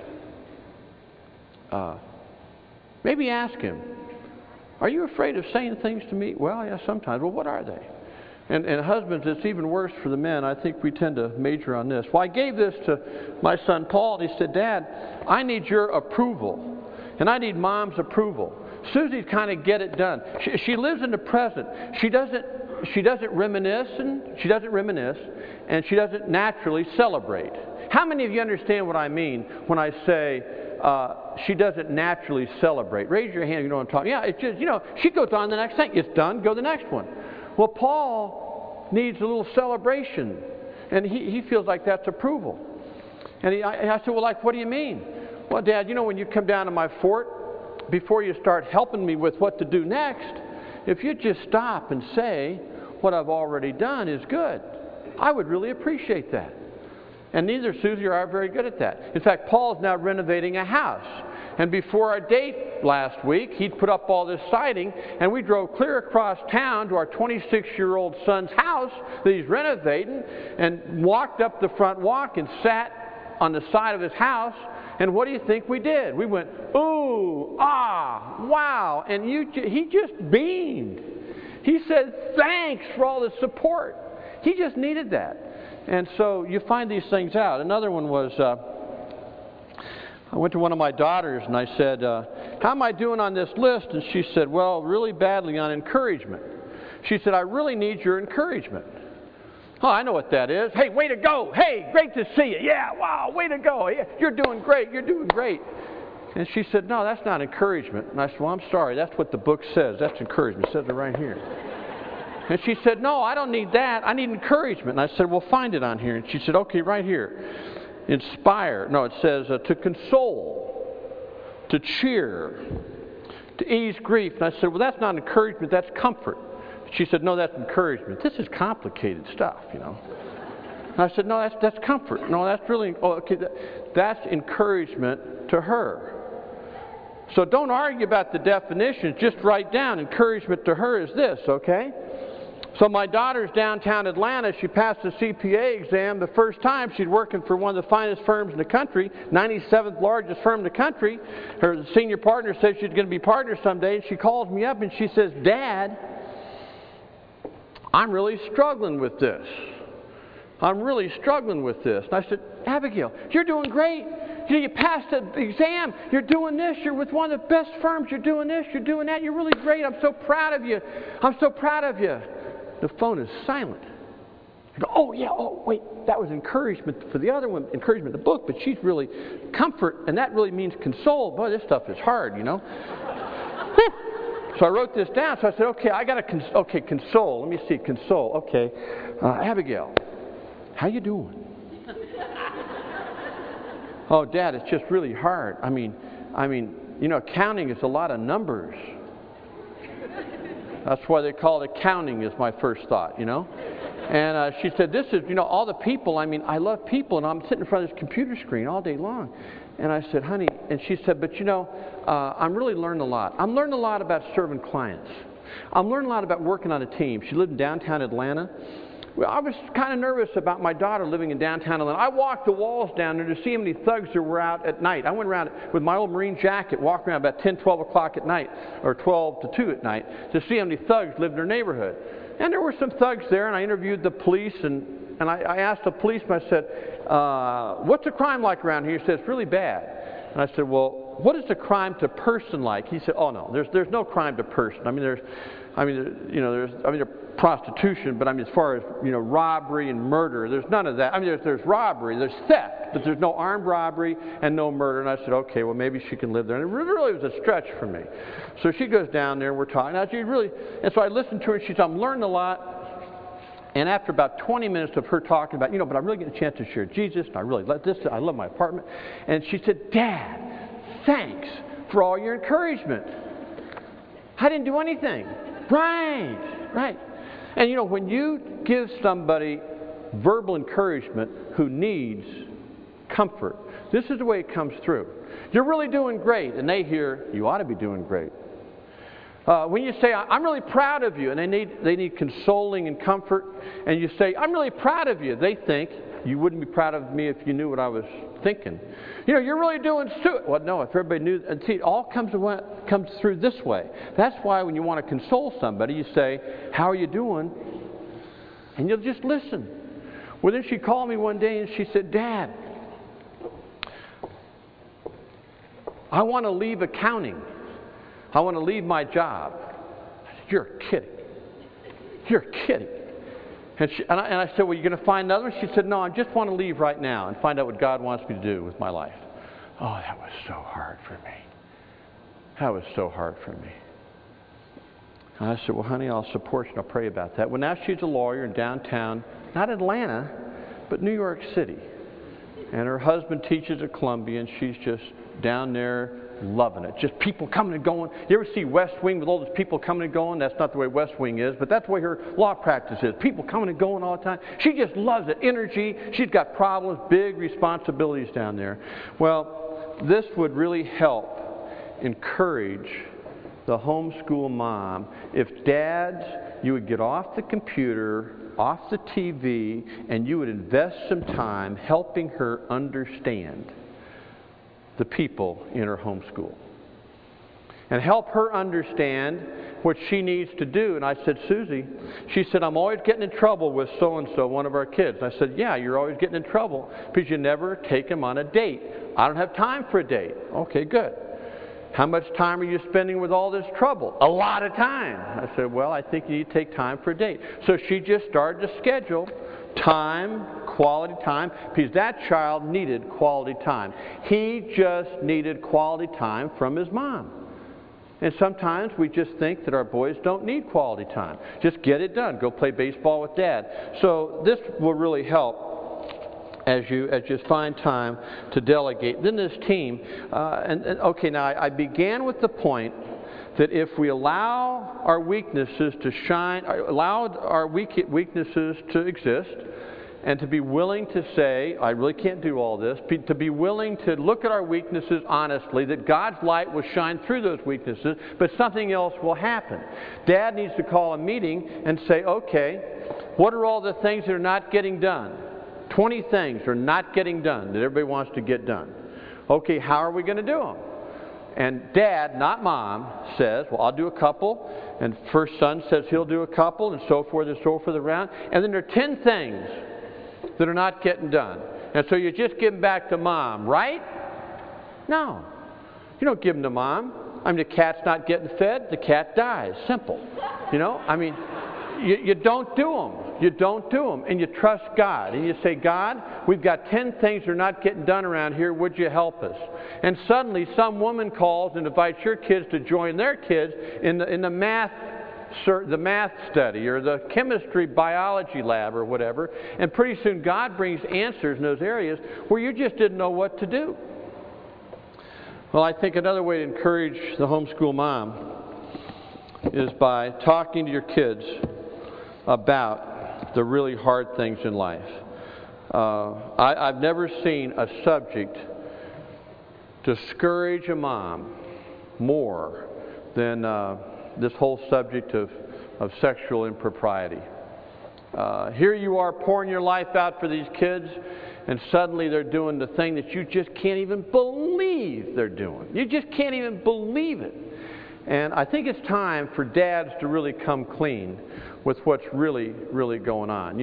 Maybe ask him, are you afraid of saying things to me? Well, yeah, sometimes. Well, what are they? And husbands, it's even worse for the men. I think we tend to major on this. Well, I gave this to my son Paul, and he said, Dad, I need your approval, and I need Mom's approval. Susie's kind of get it done. She lives in the present. She doesn't reminisce, and she doesn't naturally celebrate. How many of you understand what I mean when I say she doesn't naturally celebrate? Raise your hand if you know what I'm talking. Yeah, it's just, you know, she goes on to the next thing. It's done, go to the next one. Well, Paul needs a little celebration, and he feels like that's approval. And I said, well, like, what do you mean? Well, Dad, you know, when you come down to my fort, before you start helping me with what to do next, if you just stop and say, what I've already done is good, I would really appreciate that. And neither Susie or I are very good at that. In fact, Paul's now renovating a house. And before our date last week, he'd put up all this siding, and we drove clear across town to our 26-year-old son's house that he's renovating, and walked up the front walk and sat on the side of his house. And what do you think we did? We went, ooh, ah, wow. And he just beamed. He said, thanks for all the support. He just needed that. And so you find these things out. Another one was, I went to one of my daughters and I said, how am I doing on this list? And she said, well, really badly on encouragement. She said, I really need your encouragement. Oh, I know what that is. Hey, way to go. Hey, great to see you. Yeah, wow, way to go. Yeah, you're doing great. You're doing great. And she said, no, that's not encouragement. And I said, well, I'm sorry. That's what the book says. That's encouragement. It says it right here. And she said, no, I don't need that. I need encouragement. And I said, well, find it on here. And she said, okay, right here. Inspire. No, it says to console, to cheer, to ease grief. And I said, well, that's not encouragement. That's comfort. She said, no, that's encouragement. This is complicated stuff, you know. And I said, no, that's comfort. No, that's really, oh, okay, that's encouragement to her. So don't argue about the definitions. Just write down encouragement to her is this, okay? So my daughter's downtown Atlanta. She passed the CPA exam the first time. She's working for one of the finest firms in the country, 97th largest firm in the country. Her senior partner said she's going to be partner someday, and she calls me up and she says, Dad, I'm really struggling with this. I'm really struggling with this. And I said, Abigail, you're doing great. You know, you passed the exam. You're doing this. You're with one of the best firms. You're doing this. You're doing that. You're really great. I'm so proud of you. I'm so proud of you. The phone is silent. I go, oh, yeah, oh, wait. That was encouragement for the other one, encouragement in the book, but she's really comfort, and that really means console. Boy, this stuff is hard, you know. So I wrote this down. So I said, okay, I got to, okay, console. Let me see, console. Okay, Abigail, how you doing? Oh, Dad, it's just really hard. I mean, you know, accounting is a lot of numbers. That's why they call it accounting is my first thought, you know. And she said, this is, you know, all the people, I mean, I love people, and I'm sitting in front of this computer screen all day long. And I said, honey, and she said, but you know, I'm really learning a lot. I'm learning a lot about serving clients. I'm learning a lot about working on a team. She lived in downtown Atlanta. Well, I was kind of nervous about my daughter living in downtown Atlanta. I walked the walls down there to see how many thugs there were out at night. I went around with my old Marine jacket, walked around about 10, 12 o'clock at night, or 12 to 2 at night, to see how many thugs lived in their neighborhood. And there were some thugs there, and I interviewed the police, and I asked the policeman, I said, what's the crime like around here? He said, it's really bad. And I said, well, what is the crime to person like? He said, oh, no, there's no crime to person. There's prostitution, but as far as, you know, robbery and murder, there's none of that. There's robbery, there's theft, but there's no armed robbery and no murder. And I said, okay, well, maybe she can live there. And it really was a stretch for me. So she goes down there, and we're talking. And so I listened to her, and she said, I'm learning a lot. And after about 20 minutes of her talking about, but I'm really getting a chance to share Jesus, and I really love this, I love my apartment. And she said, Dad, thanks for all your encouragement. I didn't do anything. Right. And when you give somebody verbal encouragement who needs comfort, this is the way it comes through. You're really doing great, and they hear, you ought to be doing great. When you say, I'm really proud of you, and they need consoling and comfort, and you say, I'm really proud of you, they think, you wouldn't be proud of me if you knew what I was thinking. You're really doing well, no, if everybody knew, and see, it all comes through this way. That's why when you want to console somebody, you say, how are you doing? And you'll just listen. Well, then she called me one day and she said, Dad, I want to leave accounting. I want to leave my job. I said, you're kidding. You're kidding. And I said, well, you're going to find another one? She said, no, I just want to leave right now and find out what God wants me to do with my life. Oh, that was so hard for me. That was so hard for me. And I said, well, honey, I'll support you and I'll pray about that. Well, now she's a lawyer in downtown, not Atlanta, but New York City. And her husband teaches at Columbia, and she's just down there loving it. Just people coming and going. You ever see West Wing with all those people coming and going? That's not the way West Wing is, but that's the way her law practice is. People coming and going all the time. She just loves it. Energy. She's got problems, big responsibilities down there. Well, this would really help encourage the homeschool mom if dads, you would get off the computer, off the TV, and you would invest some time helping her understand the people in her homeschool. And help her understand what she needs to do. And I said, Susie, she said, I'm always getting in trouble with so-and-so, one of our kids. I said, yeah, you're always getting in trouble because you never take them on a date. I don't have time for a date. Okay, good. How much time are you spending with all this trouble? A lot of time. I said, well, I think you need to take time for a date. So she just started to schedule time, quality time, because that child needed quality time. He just needed quality time from his mom. And sometimes we just think that our boys don't need quality time. Just get it done. Go play baseball with Dad. So this will really help as you find time to delegate. Then this team, now I began with the point that if we allow our weaknesses to shine, allow our weaknesses to exist, and to be willing to say, I really can't do all this, to be willing to look at our weaknesses honestly, that God's light will shine through those weaknesses, but something else will happen. Dad needs to call a meeting and say, okay, what are all the things that are not getting done? 20 things are not getting done that everybody wants to get done. Okay, how are we going to do them? And Dad, not Mom, says, well, I'll do a couple. And first son says he'll do a couple, and so forth around. And then there are 10 things that are not getting done. And so you just give them back to Mom, right? No. You don't give them to Mom. I mean, the cat's not getting fed, the cat dies. Simple. You don't do them. You don't do them. And you trust God. And you say, God, we've got 10 things that are not getting done around here. Would you help us? And suddenly some woman calls and invites your kids to join their kids in the math study or the chemistry biology lab or whatever. And pretty soon God brings answers in those areas where you just didn't know what to do. Well, I think another way to encourage the homeschool mom is by talking to your kids about the really hard things in life. I've never seen a subject discourage a mom more than this whole subject of sexual impropriety. Here you are pouring your life out for these kids, and suddenly they're doing the thing that you just can't even believe they're doing. You just can't even believe it. And I think it's time for dads to really come clean with what's really, really going on.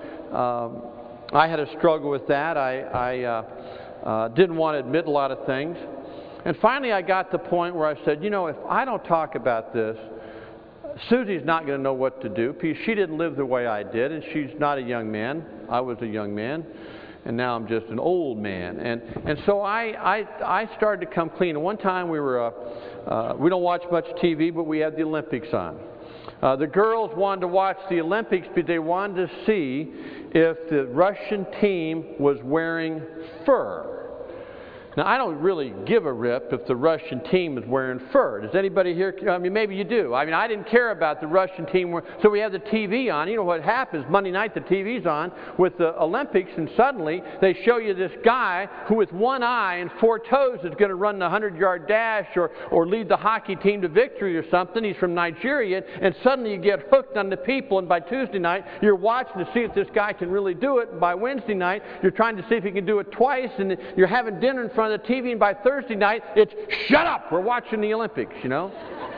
I had a struggle with that. I didn't want to admit a lot of things. And finally I got to the point where I said, if I don't talk about this, Susie's not going to know what to do because she didn't live the way I did, and she's not a young man. I was a young man, and now I'm just an old man. And so I started to come clean. And one time we don't watch much TV, but we had the Olympics on. The girls wanted to watch the Olympics because they wanted to see if the Russian team was wearing fur. Now, I don't really give a rip if the Russian team is wearing fur. Does anybody here? I mean, maybe you do. I mean, I didn't care about the Russian team. So we have the TV on. You know what happens? Monday night, the TV's on with the Olympics, and suddenly they show you this guy who with one eye and 4 toes is going to run the 100-yard dash or lead the hockey team to victory or something. He's from Nigeria, and suddenly you get hooked on the people, and by Tuesday night, you're watching to see if this guy can really do it, and by Wednesday night, you're trying to see if he can do it twice, and you're having dinner in front of the TV, and by Thursday night, it's, shut up, we're watching the Olympics, you know?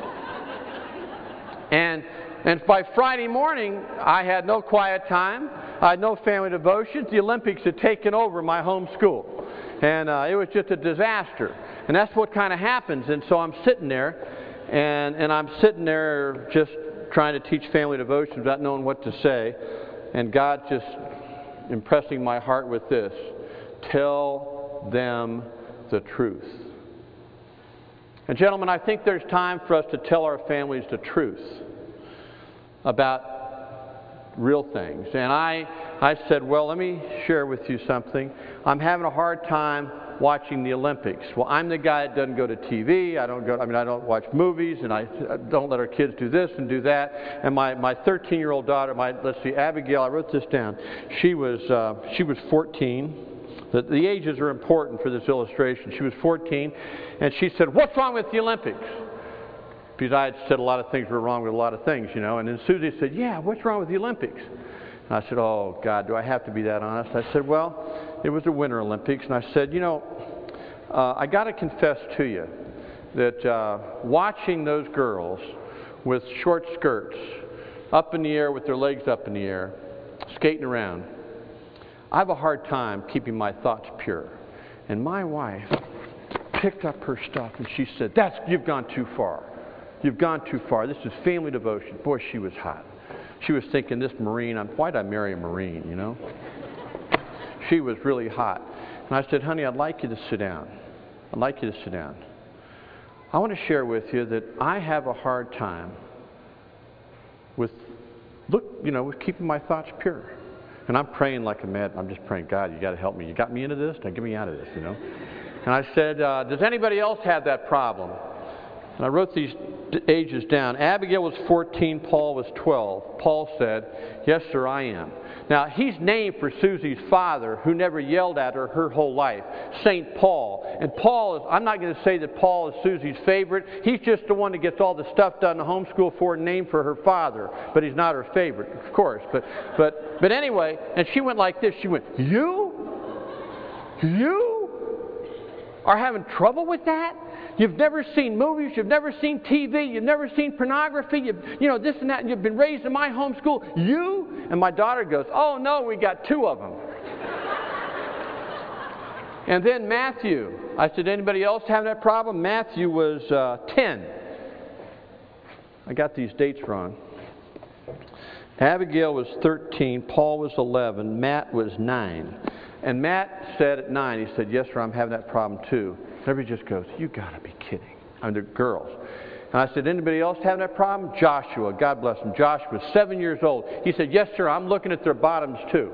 And by Friday morning, I had no quiet time, I had no family devotions, the Olympics had taken over my home school. And it was just a disaster. And that's what kind of happens. And so I'm sitting there, and I'm sitting there just trying to teach family devotions without knowing what to say. And God just impressing my heart with this: tell them the truth. And gentlemen, I think there's time for us to tell our families the truth about real things. And I said, well, let me share with you something. I'm having a hard time watching the Olympics. Well, I'm the guy that doesn't go to TV. I don't watch movies, and I don't let our kids do this and do that. And my 13-year-old daughter, Abigail, I wrote this down. She was 14. The ages are important for this illustration. She was 14, and she said, what's wrong with the Olympics? Because I had said a lot of things were wrong with a lot of things, you know. And then Susie said, yeah, what's wrong with the Olympics? And I said, oh, God, do I have to be that honest? I said, well, it was the Winter Olympics. And I said, you know, I got to confess to you that watching those girls with short skirts up in the air with their legs up in the air, skating around, I have a hard time keeping my thoughts pure. And my wife picked up her stuff and she said, you've gone too far. You've gone too far. This is family devotion. Boy, she was hot. She was thinking, this Marine, why'd I marry a Marine, you know? She was really hot. And I said, honey, I'd like you to sit down. I'd like you to sit down. I want to share with you that I have a hard time with keeping my thoughts pure. And I'm praying like a mad. I'm just praying, God, you got to help me. You got me into this? Now get me out of this, you know. And I said, does anybody else have that problem? And I wrote these ages down. Abigail was 14. Paul was 12. Paul said, yes, sir, I am. Now, he's named for Susie's father, who never yelled at her whole life, St. Paul. And Paul is, I'm not going to say that Paul is Susie's favorite. He's just the one that gets all the stuff done in the homeschool for and named for her father. But he's not her favorite, of course. But anyway, and she went like this. She went, you are having trouble with that? You've never seen movies, you've never seen TV, you've never seen pornography, this and that, and you've been raised in my homeschool. You? And my daughter goes, oh no, we got 2 of them. And then Matthew. I said, anybody else have that problem? Matthew was 10. I got these dates wrong. Abigail was 13, Paul was 11, Matt was 9. And Matt said at 9, he said, yes, sir, I'm having that problem too. Everybody just goes, you got to be kidding. I mean, they're girls. And I said, anybody else having that problem? Joshua, God bless him. Joshua was 7 years old. He said, yes, sir, I'm looking at their bottoms too.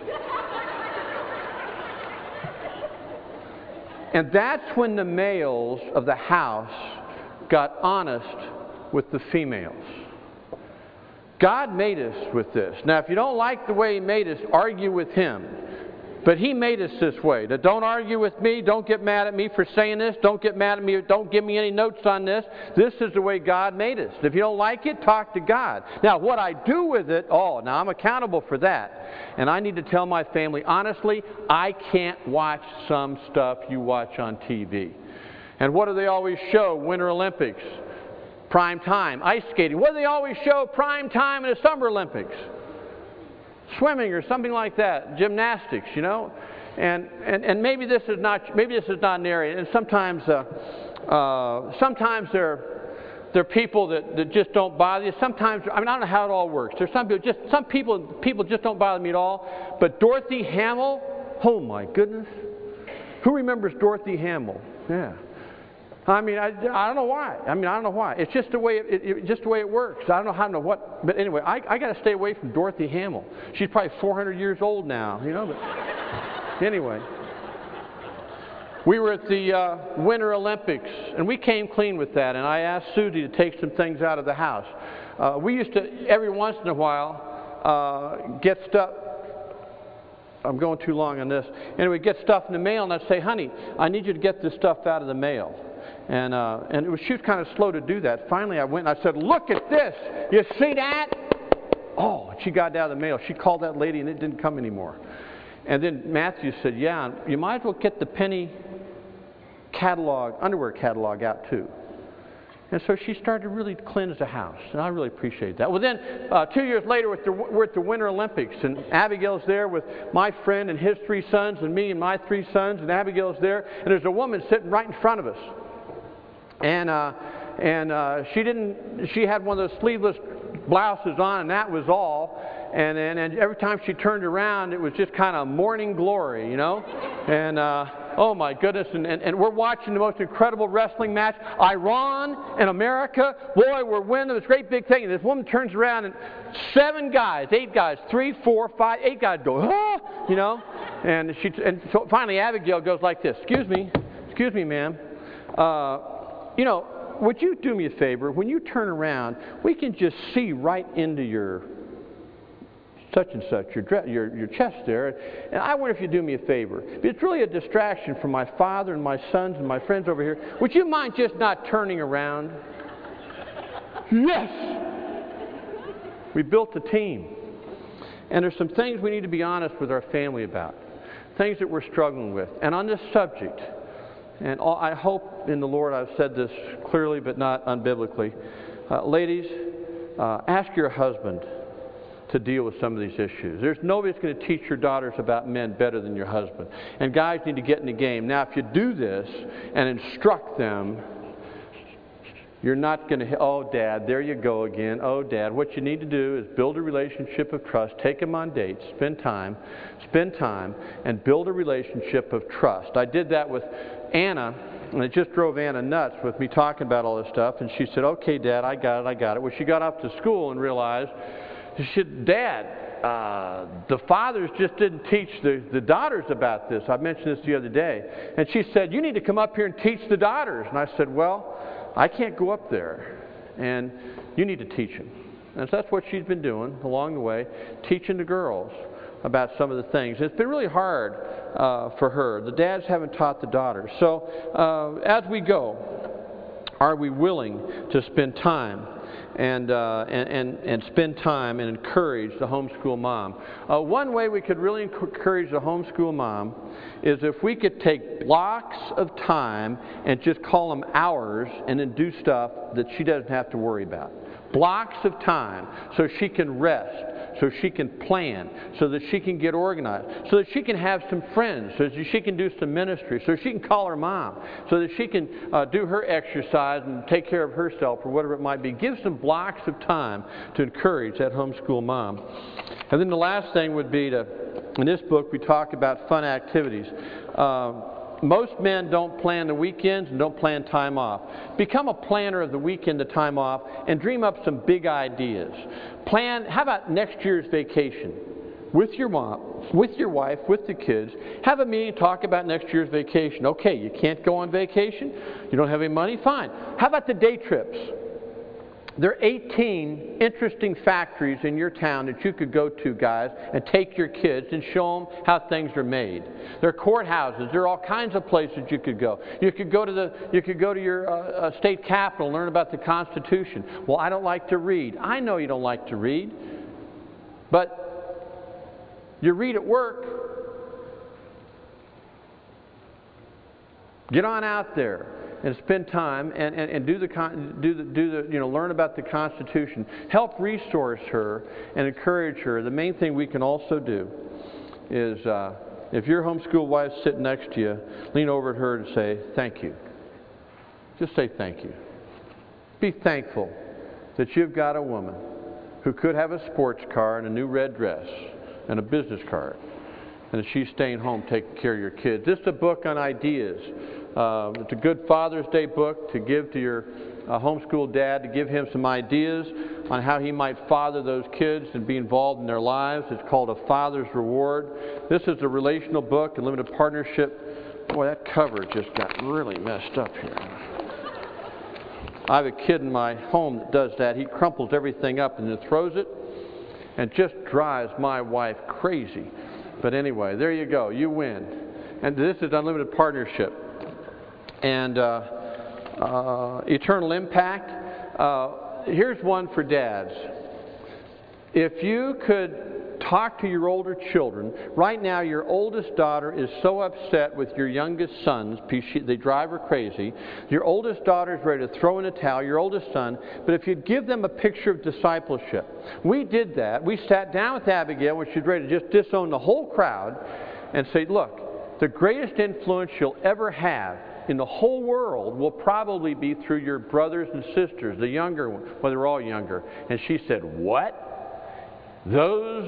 And that's when the males of the house got honest with the females. God made us with this. Now, if you don't like the way He made us, argue with Him. But He made us this way. That don't argue with me. Don't get mad at me for saying this. Don't get mad at me. Don't give me any notes on this. This is the way God made us. If you don't like it, talk to God. Now, what I do with it, now I'm accountable for that. And I need to tell my family, honestly, I can't watch some stuff you watch on TV. And what do they always show? Winter Olympics. Prime time. Ice skating. What do they always show? Prime time in the Summer Olympics. Swimming or something like that, gymnastics, you know, and maybe this is not an area. And sometimes there are people that just don't bother you. Sometimes I don't know how it all works. There's some people just don't bother me at all. But Dorothy Hamill, oh my goodness, who remembers Dorothy Hamill? Yeah. I mean, I don't know why. I don't know why. It's just the way just the way it works. I don't know how to know what. But anyway, I got to stay away from Dorothy Hamill. She's probably 400 years old now, you know. But anyway, we were at the Winter Olympics, and we came clean with that. And I asked Susie to take some things out of the house. We used to every once in a while get stuff. I'm going too long on this. Anyway, get stuff in the mail, and I'd say, honey, I need you to get this stuff out of the mail. And she was kind of slow to do that. Finally, I went and I said, look at this. You see that? Oh, she got it out of the mail. She called that lady, and it didn't come anymore. And then Matthew said, yeah, you might as well get the penny underwear catalog out, too. And so she started to really cleanse the house, and I really appreciate that. Well, then 2 years later, we're at the Winter Olympics, and Abigail's there with my friend and his 3 sons, and me and my 3 sons, and Abigail's there, and there's a woman sitting right in front of us. And she had one of those sleeveless blouses on, and that was all. And every time she turned around, it was just kind of morning glory, you know. And oh my goodness! And we're watching the most incredible wrestling match. Iran and America, boy, we're winning this great big thing. And this woman turns around, and 8 guys, 3, 4, 5, 8 guys go, ah, you know. And so finally Abigail goes like this: excuse me, ma'am. You know, would you do me a favor? When you turn around, we can just see right into your such and such, your chest there. And I wonder if you'd do me a favor. It's really a distraction from my father and my sons and my friends over here. Would you mind just not turning around? Yes! We built a team. And there's some things we need to be honest with our family about. Things that we're struggling with. And on this subject, and I hope in the Lord I've said this clearly but not unbiblically. Ladies, ask your husband to deal with some of these issues. There's nobody that's going to teach your daughters about men better than your husband. And guys need to get in the game. Now, if you do this and instruct them, you're not going to, oh, Dad, there you go again. Oh, Dad, what you need to do is build a relationship of trust. Take them on dates. Spend time, and build a relationship of trust. I did that with Anna, and it just drove Anna nuts with me talking about all this stuff. And she said, okay, Dad, I got it. Well, she got off to school and realized, she said, Dad, the fathers just didn't teach the daughters about this. I mentioned this the other day. And she said, you need to come up here and teach the daughters. And I said, well, I can't go up there. And you need to teach them. And so that's what she's been doing along the way, teaching the girls about some of the things. It's been really hard for her. The dads haven't taught the daughters. So as we go, are we willing to spend time and spend time and encourage the homeschool mom? One way we could really encourage the homeschool mom is if we could take blocks of time and just call them hours and then do stuff that she doesn't have to worry about. Blocks of time so she can rest, so she can plan, so that she can get organized, so that she can have some friends, so that she can do some ministry, so she can call her mom, so that she can do her exercise and take care of herself or whatever it might be. Give some blocks of time to encourage that homeschool mom. And then the last thing would be in this book we talk about fun activities. Most men don't plan the weekends and don't plan time off. Become a planner of the weekend, the time off, and dream up some big ideas. How about next year's vacation? With your mom, with your wife, with the kids. Have a meeting, talk about next year's vacation. Okay, you can't go on vacation? You don't have any money? Fine. How about the day trips? There are 18 interesting factories in your town that you could go to, guys, and take your kids and show them how things are made. There are courthouses. There are all kinds of places you could go. You could go to your state capitol and learn about the Constitution. Well, I don't like to read. I know you don't like to read, but you read at work. Get on out there and spend time and learn about the Constitution. Help resource her and encourage her. The main thing we can also do is, if your homeschool wife's sitting next to you, lean over at her and say, thank you. Just say thank you. Be thankful that you've got a woman who could have a sports car and a new red dress and a business card, and that she's staying home taking care of your kids. This is a book on ideas It's a good Father's Day book to give to your homeschool dad, to give him some ideas on how he might father those kids and be involved in their lives. It's called A Father's Reward. This is a relational book, a limited partnership. Boy, that cover just got really messed up here. I have a kid in my home that does that. He crumples everything up and then throws it, and just drives my wife crazy. But anyway, there you go. You win. And this is unlimited partnership. And eternal impact. Here's one for dads. If you could talk to your older children, right now your oldest daughter is so upset with your youngest sons, they drive her crazy. Your oldest daughter is ready to throw in a towel, your oldest son, but if you'd give them a picture of discipleship. We did that. We sat down with Abigail when she was ready to just disown the whole crowd and say, look, the greatest influence you'll ever have in the whole world will probably be through your brothers and sisters, the younger ones, well, they're all younger. And she said, what? Those,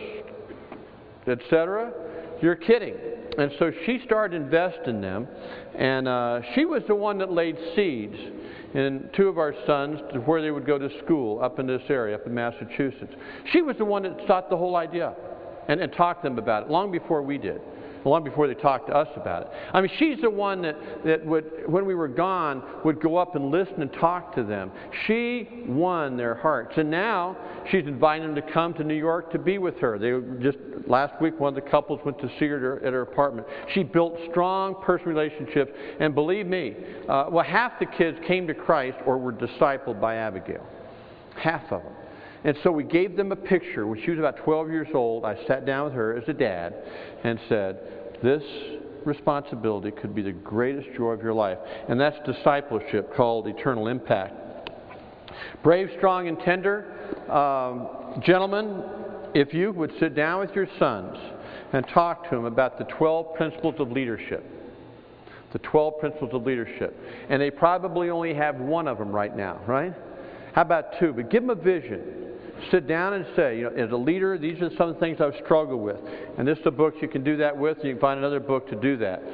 etc.? You're kidding. And so she started investing in them, and she was the one that laid seeds in two of our sons to where they would go to school up in this area, up in Massachusetts. She was the one that thought the whole idea up and talked to them about it long before we did. Long before they talked to us about it. I mean, she's the one that would, when we were gone, would go up and listen and talk to them. She won their hearts. And now she's inviting them to come to New York to be with her. They just, last week, one of the couples went to see her at her apartment. She built strong personal relationships. And believe me, half the kids came to Christ or were discipled by Abigail. Half of them. And so we gave them a picture. When she was about 12 years old, I sat down with her as a dad and said, this responsibility could be the greatest joy of your life. And that's discipleship called eternal impact. Brave, strong, and tender. Gentlemen, if you would sit down with your sons and talk to them about the 12 principles of leadership. The 12 principles of leadership. And they probably only have one of them right now, right? How about two? But give them a vision. Sit down and say, as a leader, these are some of the things I've struggled with. And this is a book you can do that with, and you can find another book to do that.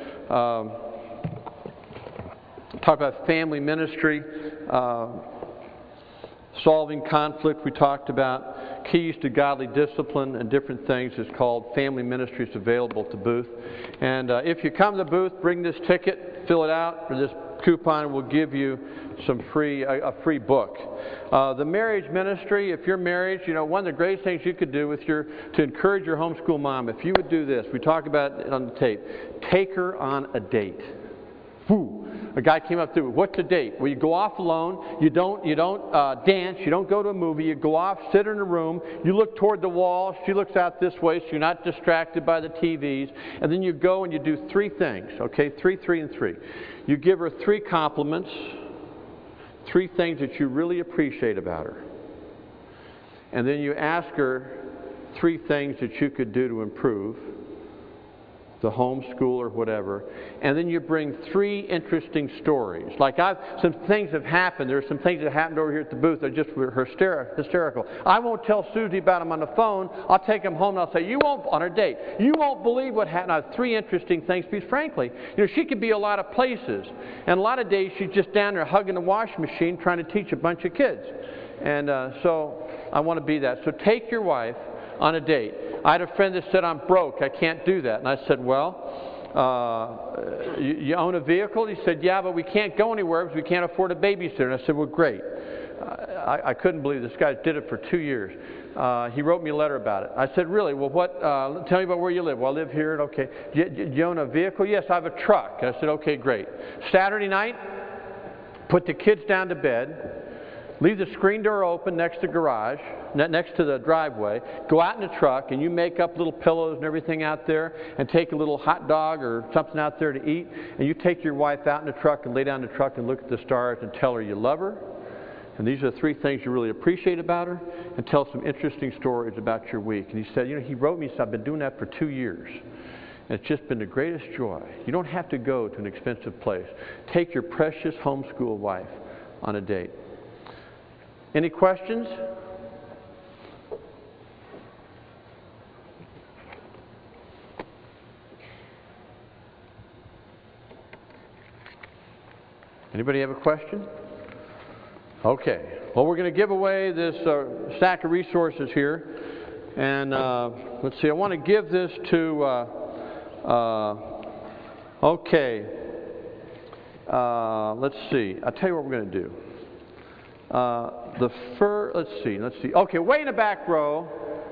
Talk about family ministry, solving conflict we talked about, keys to godly discipline and different things is called Family Ministries, available at the booth. And if you come to the booth, bring this ticket, fill it out, or this coupon, and we'll give you some a free book. The marriage ministry, if you're married, one of the greatest things you could do to encourage your homeschool mom, if you would do this, we talk about it on the tape, take her on a date. Whew. A guy came up to me, what's a date? Well, you go off alone, you don't dance, you don't go to a movie, you go off, sit in a room, you look toward the wall, she looks out this way so you're not distracted by the TVs, and then you go and you do three things, okay? 3, 3, and 3. You give her 3 compliments, 3 things that you really appreciate about her. And then you ask her 3 things that you could do to improve the homeschool or whatever. And then you bring 3 interesting stories. Like some things have happened. There are some things that happened over here at the booth that just were hysterical. I won't tell Susie about them on the phone. I'll take them home and I'll say, on her date, you won't believe what happened. I have 3 interesting things because frankly, she could be a lot of places. And a lot of days she's just down there hugging the washing machine trying to teach a bunch of kids. And so I want to be that. So take your wife on a date. I had a friend that said, I'm broke, I can't do that. And I said, well, you own a vehicle? He said, yeah, but we can't go anywhere because we can't afford a babysitter. And I said, well, great. I couldn't believe this guy did it for 2 years. He wrote me a letter about it. I said, really? Well, tell me about where you live. Well, I live here. Okay. You own a vehicle? Yes, I have a truck. And I said, okay, great. Saturday night, put the kids down to bed. Leave the screen door open next to the garage, next to the driveway. Go out in the truck and you make up little pillows and everything out there and take a little hot dog or something out there to eat. And you take your wife out in the truck and lay down in the truck and look at the stars and tell her you love her. And these are 3 things you really appreciate about her. And tell some interesting stories about your week. And he said, he wrote me, so I've been doing that for 2 years. And it's just been the greatest joy. You don't have to go to an expensive place. Take your precious homeschool wife on a date. Any questions? Anybody have a question? Okay. Well, we're going to give away this stack of resources here. And let's see, I want to give this to, let's see. I'll tell you what we're going to do. Let's see. Okay, way in the back row.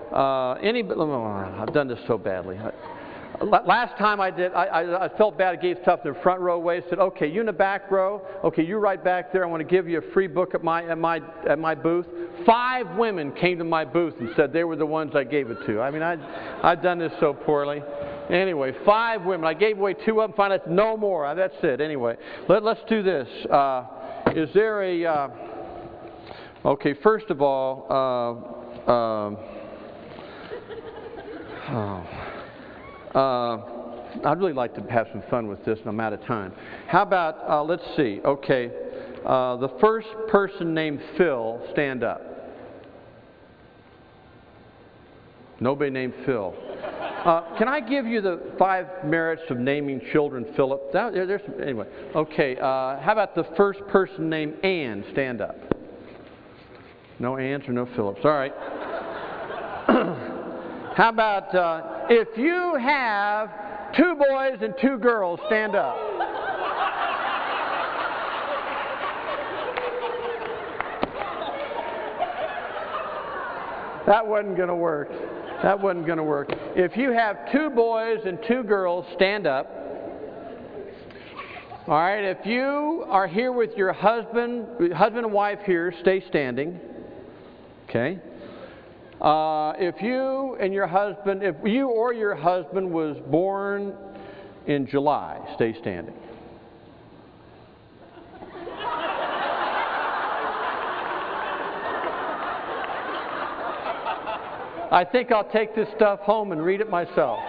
I've done this so badly. Last time I did, I felt bad. I gave stuff to the front row way. I said, okay, you in the back row. Okay, you right back there. I want to give you a free book at my booth. 5 women came to my booth and said they were the ones I gave it to. I mean, I've done this so poorly. Anyway, 5 women. I gave away 2 of them. Finally, no more. That's it. Anyway, let's do this. Is there a? Okay, first of all. I'd really like to have some fun with this, and I'm out of time. How about, let's see, okay, the first person named Phil, stand up. Nobody named Phil. Can I give you the 5 merits of naming children Philip? Anyway, okay, how about the first person named Ann, stand up. No Anns or no Phillips, all right. How about if you have 2 boys and 2 girls, stand up. That wasn't going to work. That wasn't going to work. If you have 2 boys and 2 girls, stand up. All right, if you are here with your husband and wife here, stay standing. Okay. If you or your husband was born in July, stay standing. I think I'll take this stuff home and read it myself.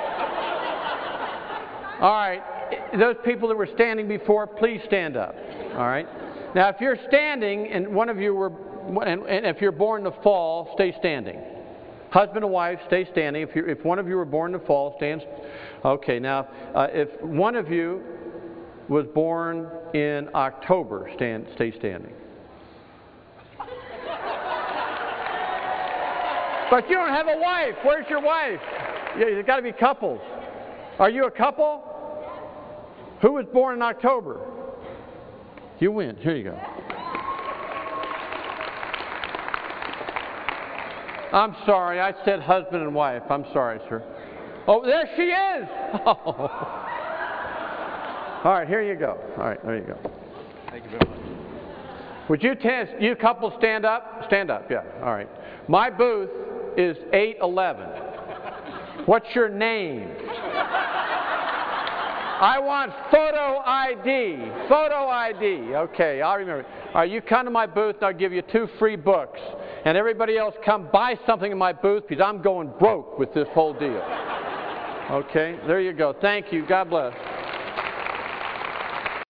All right, those people that were standing before, please stand up. All right. Now, if you're standing and and if you're born in the fall, stay standing. Husband and wife, stay standing. If one of you were born in the fall, stand. Okay, now, if one of you was born in October, stay standing. But you don't have a wife. Where's your wife? There's got to be couples. Are you a couple? Who was born in October? You win. Here you go. I'm sorry, I said husband and wife. I'm sorry, sir. Oh, there she is! Oh. All right, here you go. All right, there you go. Thank you very much. Would you couple stand up? Stand up, yeah. All right. My booth is 811. What's your name? I want photo ID. Photo ID. Okay, I'll remember. All right, you come to my booth and I'll give you 2 free books. And everybody else come buy something in my booth because I'm going broke with this whole deal. Okay, there you go. Thank you. God bless.